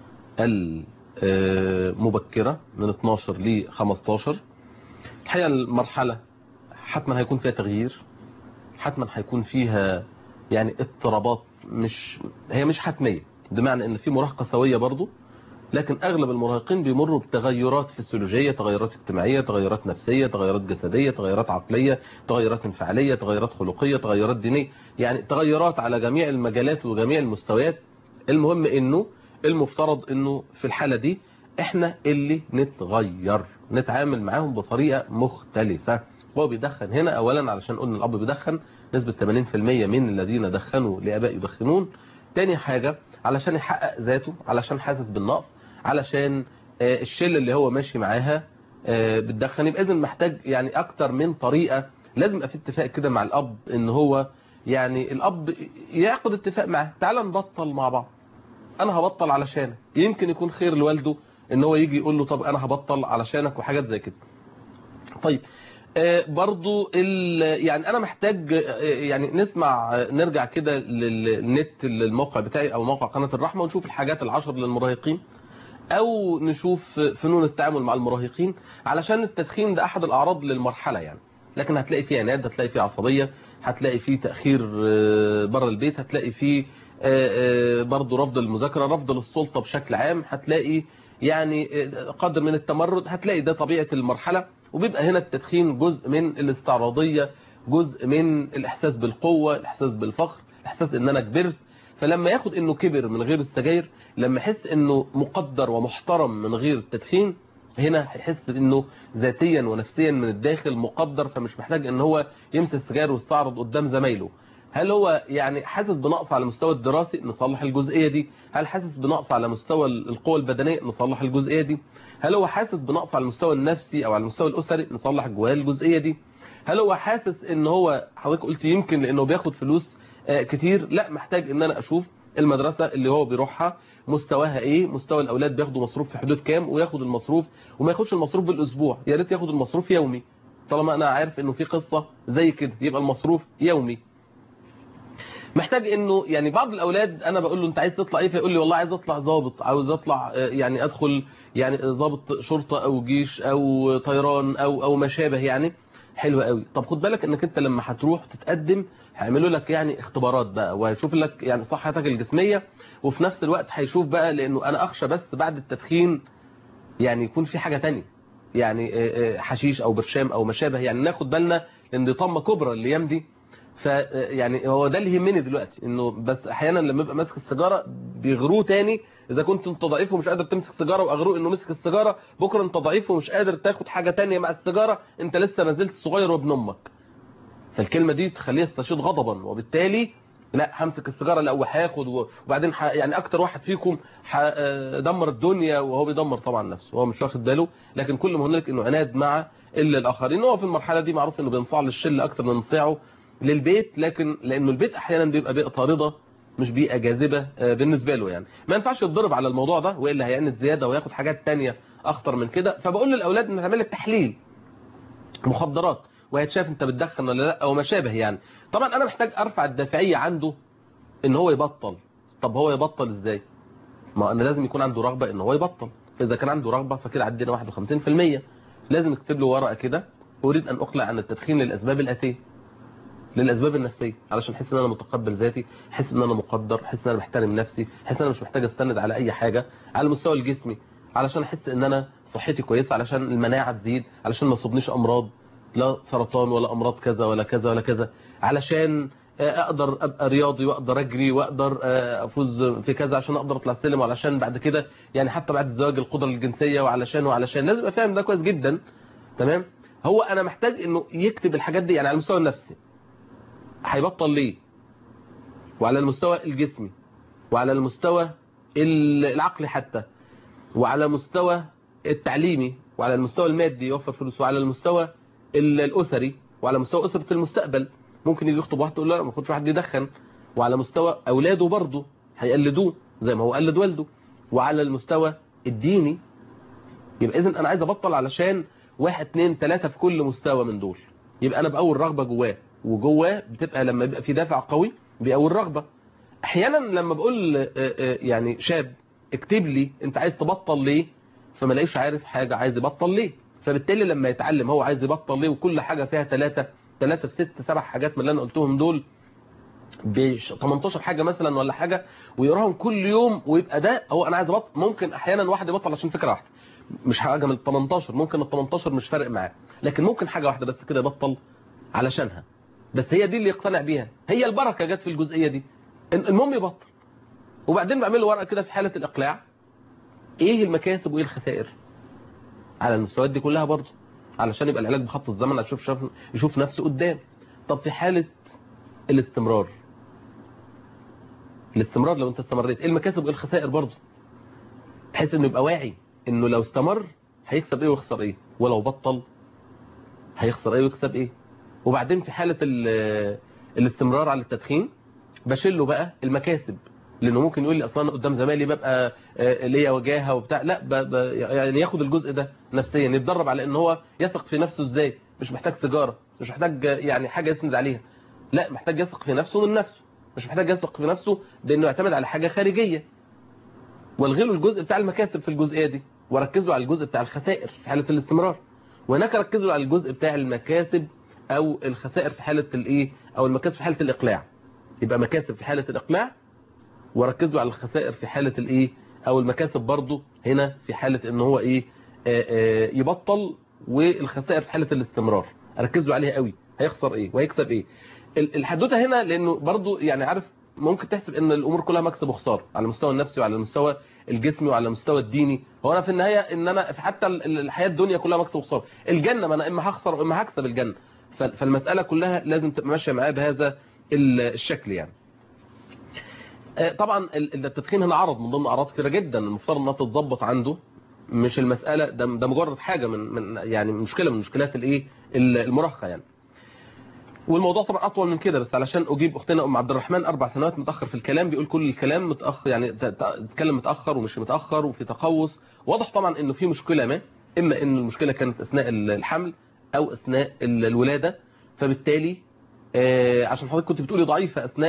المبكرة من 12 ل 15. الحقيقة المرحلة حتما هيكون فيها تغيير، حتما هيكون فيها يعني اضطرابات، هي مش حتمية، بمعنى ان في مراهقة سوية برضو، لكن اغلب المراهقين بيمروا بتغيرات فسيولوجية، تغيرات اجتماعية، تغيرات نفسية، تغيرات جسدية، تغيرات عقلية، تغيرات انفعالية، تغيرات خلقية، تغيرات دينية، يعني تغيرات على جميع المجالات وجميع المستويات. المهم انه المفترض انه في الحالة دي احنا اللي نتغير، نتعامل معاهم بطريقة مختلفة. هو بيدخن هنا اولا علشان قلنا الاب بيدخن، نسبة 80% من الذين دخنوا لاباء يدخنون. تاني حاجة علشان يحقق ذاته، علشان حاسس بالنقص، علشان الشلة اللي هو ماشي معاها بتدخن، يبقى اذا محتاج يعني اكتر من طريقه. لازم يبقى في اتفاق كده مع الاب، ان هو يعني الاب يعقد اتفاق معاه، تعالى نبطل مع بعض، انا هبطل علشانك. يمكن يكون خير لوالده ان هو يجي يقول له طب انا هبطل علشانك وحاجات زي كده. طيب برضو يعني انا محتاج يعني نرجع كده للنت، للموقع بتاعي او موقع قناة الرحمة، ونشوف الحاجات ال10 للمراهقين، او نشوف فنون التعامل مع المراهقين، علشان التدخين ده احد الاعراض للمرحلة يعني. لكن هتلاقي فيه عناد، هتلاقي فيه عصبية، هتلاقي فيه تأخير بره البيت، هتلاقي فيه برضو رفض المذاكرة، رفض للسلطة بشكل عام، هتلاقي يعني قدر من التمرد، هتلاقي ده طبيعة المرحلة. وبيبقى هنا التدخين جزء من الاستعراضية، جزء من الإحساس بالقوة، الإحساس بالفخر، الإحساس إن أنا كبرت. فلما ياخد إنه كبر من غير السجاير، لما يحس إنه مقدر ومحترم من غير التدخين، هنا هيحس إنه ذاتيا ونفسيا من الداخل مقدر، فمش محتاج إن هو يمسك السجاير ويستعرض قدام زمايله. هل هو يعني حاسس بنقص على المستوى الدراسي؟ نصلح الجزئية دي. هل حاسس بنقص على مستوى القوة البدنية؟ نصلح الجزئية دي. هل هو حاسس بنقص على المستوى النفسي او على المستوى الاسري؟ نصلح جواه الجزئية دي. هل هو حاسس ان هو، حضرتك قلت يمكن لانه بياخد فلوس كتير، لا، محتاج ان انا اشوف المدرسة اللي هو بيروحها مستواها ايه، مستوى الاولاد بياخدوا مصروف في حدود كام، وياخد المصروف، وما ياخدش المصروف بالاسبوع، يا ريت ياخد المصروف يومي. طالما انا عارف انه في قصة زي كده يبقى المصروف يومي. محتاج انه يعني بعض الاولاد انا بقول له انت عايز تطلع ايه، فيقول لي والله عايز اطلع ضابط، عاوز اطلع يعني ادخل يعني ضابط شرطه او جيش او طيران او ما شابه يعني. حلو قوي. طب خد بالك انك انت لما هتروح تتقدم هيعملوا لك يعني اختبارات بقى، وهيشوف لك يعني صحتك الجسميه، وفي نفس الوقت هيشوف بقى، لانه انا اخشى بس بعد التدخين يعني يكون في حاجه ثانيه، يعني حشيش او برشام او ما شابه، يعني ناخد بالنا لان دي طمه كبرى الايام دي. فيعني هو ده اللي يهمني دلوقتي، انه بس احيانا لما يبقى ماسك السيجاره بيغروه تاني. اذا كنت انت ضعيف ومش قادر تمسك سيجاره واغروه انه مسك السيجاره، بكره انت ضعيف ومش قادر تاخد حاجه تانية مع السيجاره، انت لسه ما زلت صغير وابن امك. فالكلمه دي تخليه يستشيط غضبا، وبالتالي لا، همسك السيجاره، لا وهاخد، وبعدين يعني اكتر واحد فيكم دمر الدنيا وهو بيدمر طبعا نفسه، هو مش واخد باله. لكن كل ما هنالك انه عناد مع الاخرين. هو في المرحله دي معروف انه بينصاع للشله اكتر من انصاعه للبيت، لكن لانه البيت احيانا بيبقى بيئه طارده مش بيئه جاذبه بالنسبه له، يعني ما ينفعش يتضرب على الموضوع ده، والا هيعند زياده وياخد حاجات تانية اخطر من كده. فبقول للاولاد ان تعمل لك تحليل مخدرات، وهيتشاف انت بتدخن ولا لا او ما شابه يعني. طبعا انا محتاج ارفع الدافعيه عنده ان هو يبطل. طب هو يبطل ازاي؟ ما انا لازم يكون عنده رغبه ان هو يبطل. فاذا كان عنده رغبه فكده عدينا 51%. لازم نكتب له ورقه كده: اريد ان اقلع عن التدخين للاسباب الاتيه، للاسباب النفسيه، علشان احس ان انا متقبل ذاتي، احس ان انا مقدر، احس ان انا بحترم نفسي، احس ان انا مش محتاج استند على اي حاجه على المستوى الجسمي، علشان احس ان انا صحتي كويسه، علشان المناعه تزيد، علشان ما يصيبنيش امراض، لا سرطان ولا امراض كذا ولا كذا ولا كذا، علشان اقدر ابقى رياضي واقدر اجري واقدر افوز في كذا، عشان اقدر اطلع السلم، وعلشان بعد كده يعني حتى بعد الزواج القدره الجنسيه، وعلشان لازم ابقى فاهم ده كويس جدا. تمام. هو انا محتاج انه يكتب الحاجات دي يعني على المستوى النفسي هيبطل ليه، وعلى المستوى الجسمي، وعلى المستوى العقلي حتى، وعلى المستوى التعليمي، وعلى المستوى المادي يوفر فلوس، وعلى المستوى الاسري، وعلى مستوى اسره المستقبل. ممكن يجي يخطب واحد تقول له لا ما تاخدش واحد يدخن، وعلى مستوى اولاده برضه هيقلدوه زي ما هو قلد والده، وعلى المستوى الديني. يبقى اذا انا عايز ابطل علشان 1 2 3 في كل مستوى من دول. يبقى انا باول رغبه جواه، وجواه بتبقى لما يبقى في دافع قوي بأول رغبة. احيانا لما بقول يعني شاب اكتب لي انت عايز تبطل ليه، فما لاقيش عارف حاجة عايز يبطل ليه. فبالتالي لما يتعلم هو عايز يبطل ليه، وكل حاجة فيها 3 في 6 7 حاجات من اللي انا قلتهم دول، ب 18 حاجة مثلا ولا حاجة، ويقراهم كل يوم، ويبقى ده هو انا عايز ابطل. ممكن احيانا واحد يبطل عشان فكرة واحدة، مش حاجة من 18، ممكن ال 18 مش فارق معاه، لكن ممكن حاجة واحدة بس كده يبطل علشانها، بس هي دي اللي يقتنع بيها، هي البركة جت في الجزئية دي. المهم يبطل. وبعدين بعمل له ورقة كده في حالة الإقلاع، ايه المكاسب وايه الخسائر على المستويات دي كلها برضه، علشان يبقى العلاج بخط الزمن، يشوف نفسه قدام. طب في حالة الاستمرار لو انت استمريت، ايه المكاسب وايه الخسائر برضه، بحيث انه يبقى واعي انه لو استمر هيكسب ايه ويخسر ايه، ولو بطل هيخسر ايه ويكسب ايه. وبعدين في حالة الاستمرار على التدخين بشيله بقى المكاسب، لانه ممكن يقول لي اصلا قدام زمايلي ببقى ليا وجاهه وبتاع، لا يعني ياخد الجزء ده نفسيا، يتدرب على ان هو يثق في نفسه ازاي. مش محتاج سيجاره، مش محتاج يعني حاجه يسند عليها، لا محتاج يثق في نفسه من نفسه، مش محتاج يثق في نفسه بانه يعتمد على حاجه خارجيه. والغي له الجزء بتاع المكاسب في الجزئيه دي، وركز له على الجزء بتاع الخسائر في حاله الاستمرار، وهناك ركز له على الجزء بتاع المكاسب او الخسائر في حاله الايه، او المكاسب في حاله الاقلاع. يبقى مكاسب في حاله الاقلاع، وركز له على الخسائر في حالة الايه، او المكاسب برضه هنا في حالة ان هو ايه يبطل، والخسائر في حالة الاستمرار اركز له عليها قوي، هيخسر ايه وهيكسب ايه. الحدوته هنا لانه برضه يعني عارف ممكن تحسب ان الامور كلها مكسب وخساره على المستوى النفسي وعلى المستوى الجسمي وعلى المستوى الديني. هو انا في النهايه ان انا في حتى الحياه الدنيا كلها مكسب وخساره، الجنه ما انا اما هخسر واما هكسب الجنه، فالمساله كلها لازم تبقى ماشيه معايا بهذا الشكل يعني. طبعا التدخين هنا عرض من ضمن اعراض كثيره جدا المفترض انها تتظبط عنده، مش المساله ده مجرد حاجه من يعني مشكله من مشكلات الايه المراهقه يعني. والموضوع طبعا اطول من كده، بس علشان اجيب اختنا ام عبد الرحمن 4 سنوات متاخر في الكلام، بيقول كل الكلام متاخر يعني تتكلم متاخر ومش متاخر وفي تقوس. واضح طبعا انه في مشكله ما، اما ان المشكله كانت اثناء الحمل او اثناء الولاده، فبالتالي عشان حضرتك كنت بتقولي ضعيفه اثناء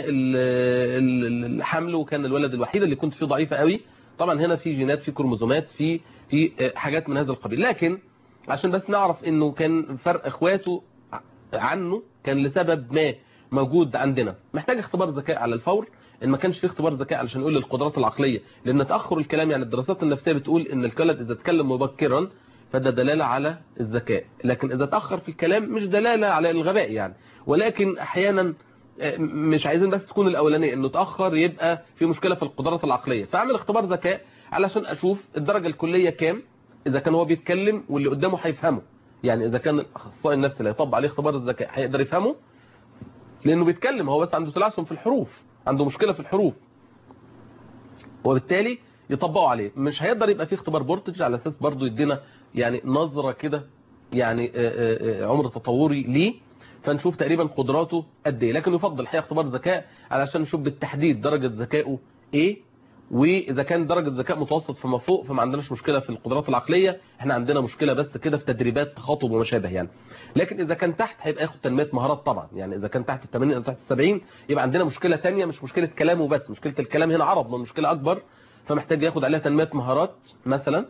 الحمل وكان الولد الوحيد اللي كنت فيه ضعيفه قوي، طبعا هنا في جينات في كروموزومات في حاجات من هذا القبيل. لكن عشان بس نعرف انه كان فرق اخواته عنه كان لسبب ما موجود عندنا، محتاج اختبار ذكاء على الفور. ان ما كانش فيه اختبار ذكاء علشان نقول القدرات العقليه، لان تاخر الكلام يعني الدراسات النفسيه بتقول ان الولد اذا اتكلم مبكرا فده دلاله على الذكاء، لكن اذا تاخر في الكلام مش دلاله على الغباء يعني. ولكن احيانا مش عايزين بس تكون الاولانيه انه تاخر يبقى في مشكله في القدرات العقليه، فاعمل اختبار ذكاء علشان اشوف الدرجه الكليه كام، اذا كان هو بيتكلم واللي قدامه هيفهمه. يعني اذا كان الاخصائي النفسي اللي هيطبق عليه اختبار الذكاء هيقدر يفهمه لانه بيتكلم، هو بس عنده تلعثم في الحروف، عنده مشكله في الحروف، وبالتالي يطبقوا عليه. مش هيقدر يبقى فيه اختبار بورتج على اساس برضه يدينا يعني نظره كده يعني عمر تطوري ليه، فنشوف تقريبا قدراته قد ايه. لكن يفضل الحقيقه اختبار ذكاء علشان نشوف بالتحديد درجه ذكائه ايه، واذا كان درجه ذكاء متوسط فما فوق فما عندناش مشكله في القدرات العقليه، احنا عندنا مشكله بس كده في تدريبات تخاطب وما شابه يعني. لكن اذا كان تحت هيبقى ياخد تنميه مهارات طبعا، يعني اذا كان تحت ال 80 او تحت ال 70 يبقى عندنا مشكله ثانيه، مش مشكله كلامه بس، مشكله الكلام هنا عرض من مشكله اكبر، فمحتاج ياخد عليها تنميه مهارات مثلا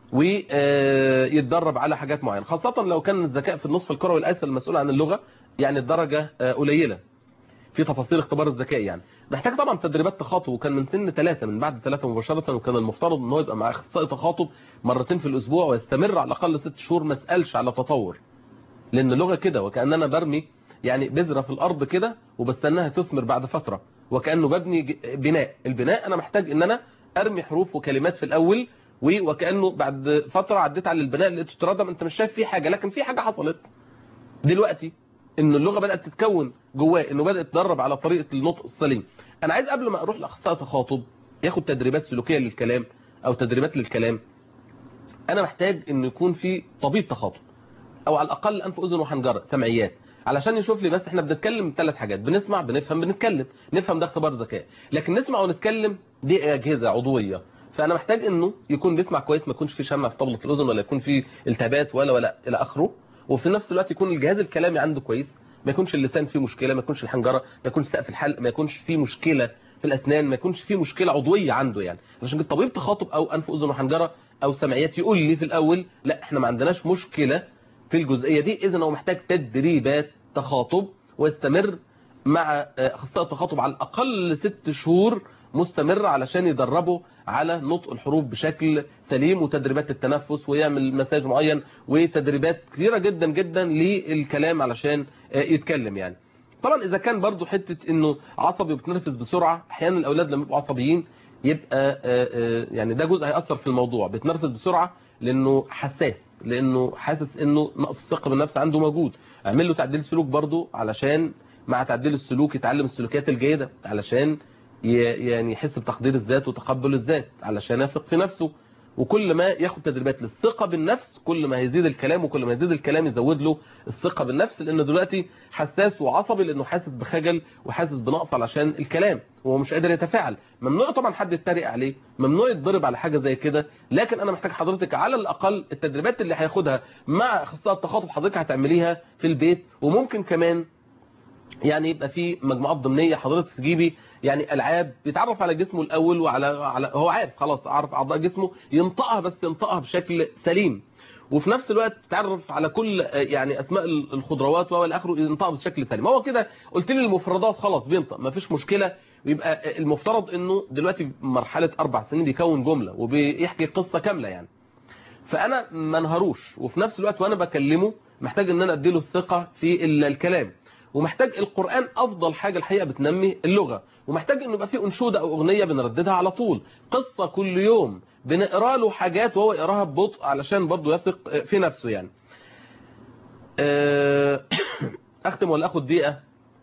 ويتدرب على حاجات معينه، خاصه لو كان الذكاء في النصف الكروي الايسر المسؤول عن اللغه يعني الدرجه قليله في تفاصيل اختبار الذكاء يعني. محتاج طبعا تدريبات تخاطب، وكان من سن 3 من بعد 3 مباشره، وكان المفترض ان هو يبقى مع اخصائي تخاطب مرتين في الاسبوع ويستمر على الاقل 6 شهور، ما اسالش على تطور، لان اللغه كده وكاننا برمي يعني بذره في الارض كده وبستناها تثمر بعد فتره، وكانه ببني بناء. البناء انا محتاج ان انا ارمي حروف وكلمات في الاول، وكانه بعد فتره عديت على البناء لقيته تردم، انت مش شايف فيه حاجه، لكن في حاجه حصلت دلوقتي ان اللغه بدات تتكون جواه، انه بدا يتدرب على طريقه النطق السليم. انا عايز قبل ما اروح لاخصائي تخاطب ياخد تدريبات سلوكيه للكلام او تدريبات للكلام، انا محتاج انه يكون في طبيب تخاطب او على الاقل انف واذن وحنجره سمعيات، علشان يشوف لي بس احنا بنتكلم 3 حاجات، بنسمع بنفهم بنتكلم. نفهم ده اختبار ذكاء، لكن نسمع ونتكلم دي اجهزه عضويه، فانا محتاج انه يكون بيسمع كويس، ما يكونش في شمع في طبله الاذن ولا يكون في التهابات ولا الى اخره، وفي نفس الوقت يكون الجهاز الكلامي عنده كويس، ما يكونش اللسان فيه مشكله، ما يكونش الحنجره، ما يكونش سقف الحلق، ما يكونش فيه مشكله في الاسنان، ما يكونش فيه مشكله عضويه عنده يعني. عشان كده طبيب تخاطب او انف واذن وحنجره او سمعيات يقول لي في الاول لا احنا ما عندناش مشكله في الجزئيه دي، اذا هو محتاج تدريبات تخاطب ويستمر مع اخصائي التخاطب على الاقل 6 شهور مستمره علشان يدربه على نطق الحروف بشكل سليم، وتدريبات التنفس، ويعمل مساج معين، وتدريبات كثيره جدا جدا للكلام علشان يتكلم يعني. طبعا اذا كان برضو حته انه عصبي وبتنرفز بسرعه، احيانا الاولاد لما يبقوا عصبيين يبقى يعني ده جزء هيأثر في الموضوع، بيتنرفز بسرعه لانه حساس، لانه حاسس انه نقص الثقه بالنفس عنده موجود. اعمل له تعديل سلوك برضو علشان مع تعديل السلوك يتعلم السلوكيات الجيده، علشان يعني يحس بتقدير الذات وتقبل الذات، علشان يثق في نفسه. وكل ما ياخد تدريبات للثقة بالنفس كل ما هيزيد الكلام، وكل ما يزيد الكلام يزود له الثقة بالنفس، لأنه دلوقتي حساس وعصبي لأنه حاسس بخجل وحاسس بنقص علشان الكلام وهو مش قادر يتفاعل. ممنوع طبعا حد يتريق عليه، ممنوع يتضرب على حاجة زي كده، لكن أنا محتاج حضرتك على الأقل التدريبات اللي هياخدها مع أخصائي التخاطب حضرتك هتعمليها في البيت، وممكن كمان يعني يبقى في مجموعات ضمنيه حضرتك تجيبي يعني العاب بيتعرف على جسمه الاول وعلى هو عارف خلاص عارف اعضاء جسمه، ينطقها بس ينطقها بشكل سليم، وفي نفس الوقت تعرف على كل يعني اسماء الخضروات والى اخره ينطقها بشكل سليم. هو كده قلت لي المفردات خلاص بينطق ما فيش مشكله، ويبقى المفترض انه دلوقتي مرحله 4 سنين بيكون جمله وبيحكي قصه كامله يعني. فانا ما انهروش، وفي نفس الوقت وانا بكلمه محتاج ان انا اديله الثقه في الكلام، ومحتاج القرآن أفضل حاجة الحقيقة بتنمي اللغة، ومحتاج إنه يبقى فيه أنشودة أو أغنية بنرددها على طول، قصة كل يوم بنقرأ له حاجات وهو يقراها ببطء علشان برضه يثق في نفسه يعني. أختم ولا أخد دقيقة؟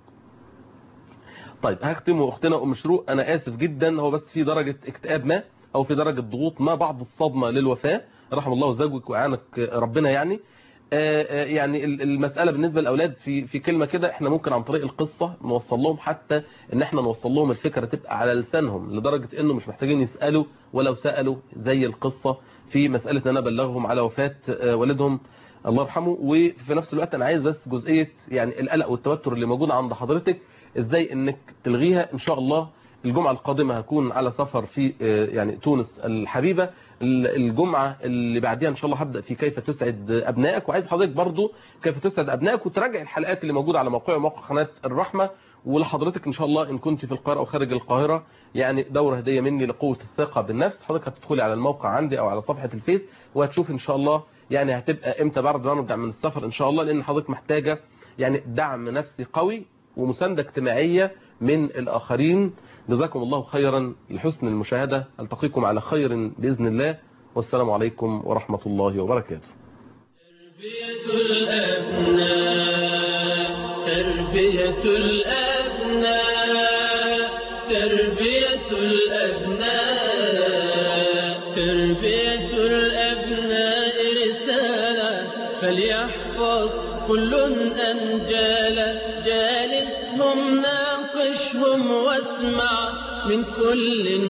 طيب هختم. وأختنا أم شروق أنا آسف جدا، هو بس في درجة اكتئاب ما أو في درجة ضغوط ما بعد الصدمة للوفاة، رحم الله زوجك وإعانك ربنا يعني. يعني المسألة بالنسبة للأولاد في كلمة كده، احنا ممكن عن طريق القصة نوصل لهم، حتى ان احنا نوصل لهم الفكرة تبقى على لسانهم لدرجة انه مش محتاجين يسألوا، ولو سألوا زي القصة في مسألة ان انا ابلغهم على وفاة والدهم الله يرحمه. وفي نفس الوقت انا عايز بس جزئية يعني القلق والتوتر اللي موجود عند حضرتك ازاي انك تلغيها. ان شاء الله الجمعة القادمة هكون على سفر في يعني تونس الحبيبة، الجمعة اللي بعديها ان شاء الله هبدأ في كيف تسعد ابنائك، وعايز حضرتك برضو كيف تسعد ابنائك وتراجع الحلقات اللي موجودة على موقع قناة الرحمة. ولحضرتك ان شاء الله ان كنت في القاهرة او خارج القاهرة يعني دورة هدية مني لقوة الثقة بالنفس، حضرتك هتدخلي على الموقع عندي او على صفحة الفيس وهتشوف ان شاء الله يعني هتبقى امتى بعد ما نرجع من السفر ان شاء الله، لان حضرتك محتاجة يعني دعم نفسي قوي ومساندة اجتماعية من الآخرين. جزاكم الله خيرا لحسن المشاهدة، ألتقيكم على خير بإذن الله، والسلام عليكم ورحمة الله وبركاته. تربية الأبناء تربية الأبناء تربية الأبناء تربية الأبناء رسالة فليحفظ كل أنجالا، جالسهم ناقشهم واسمع من كل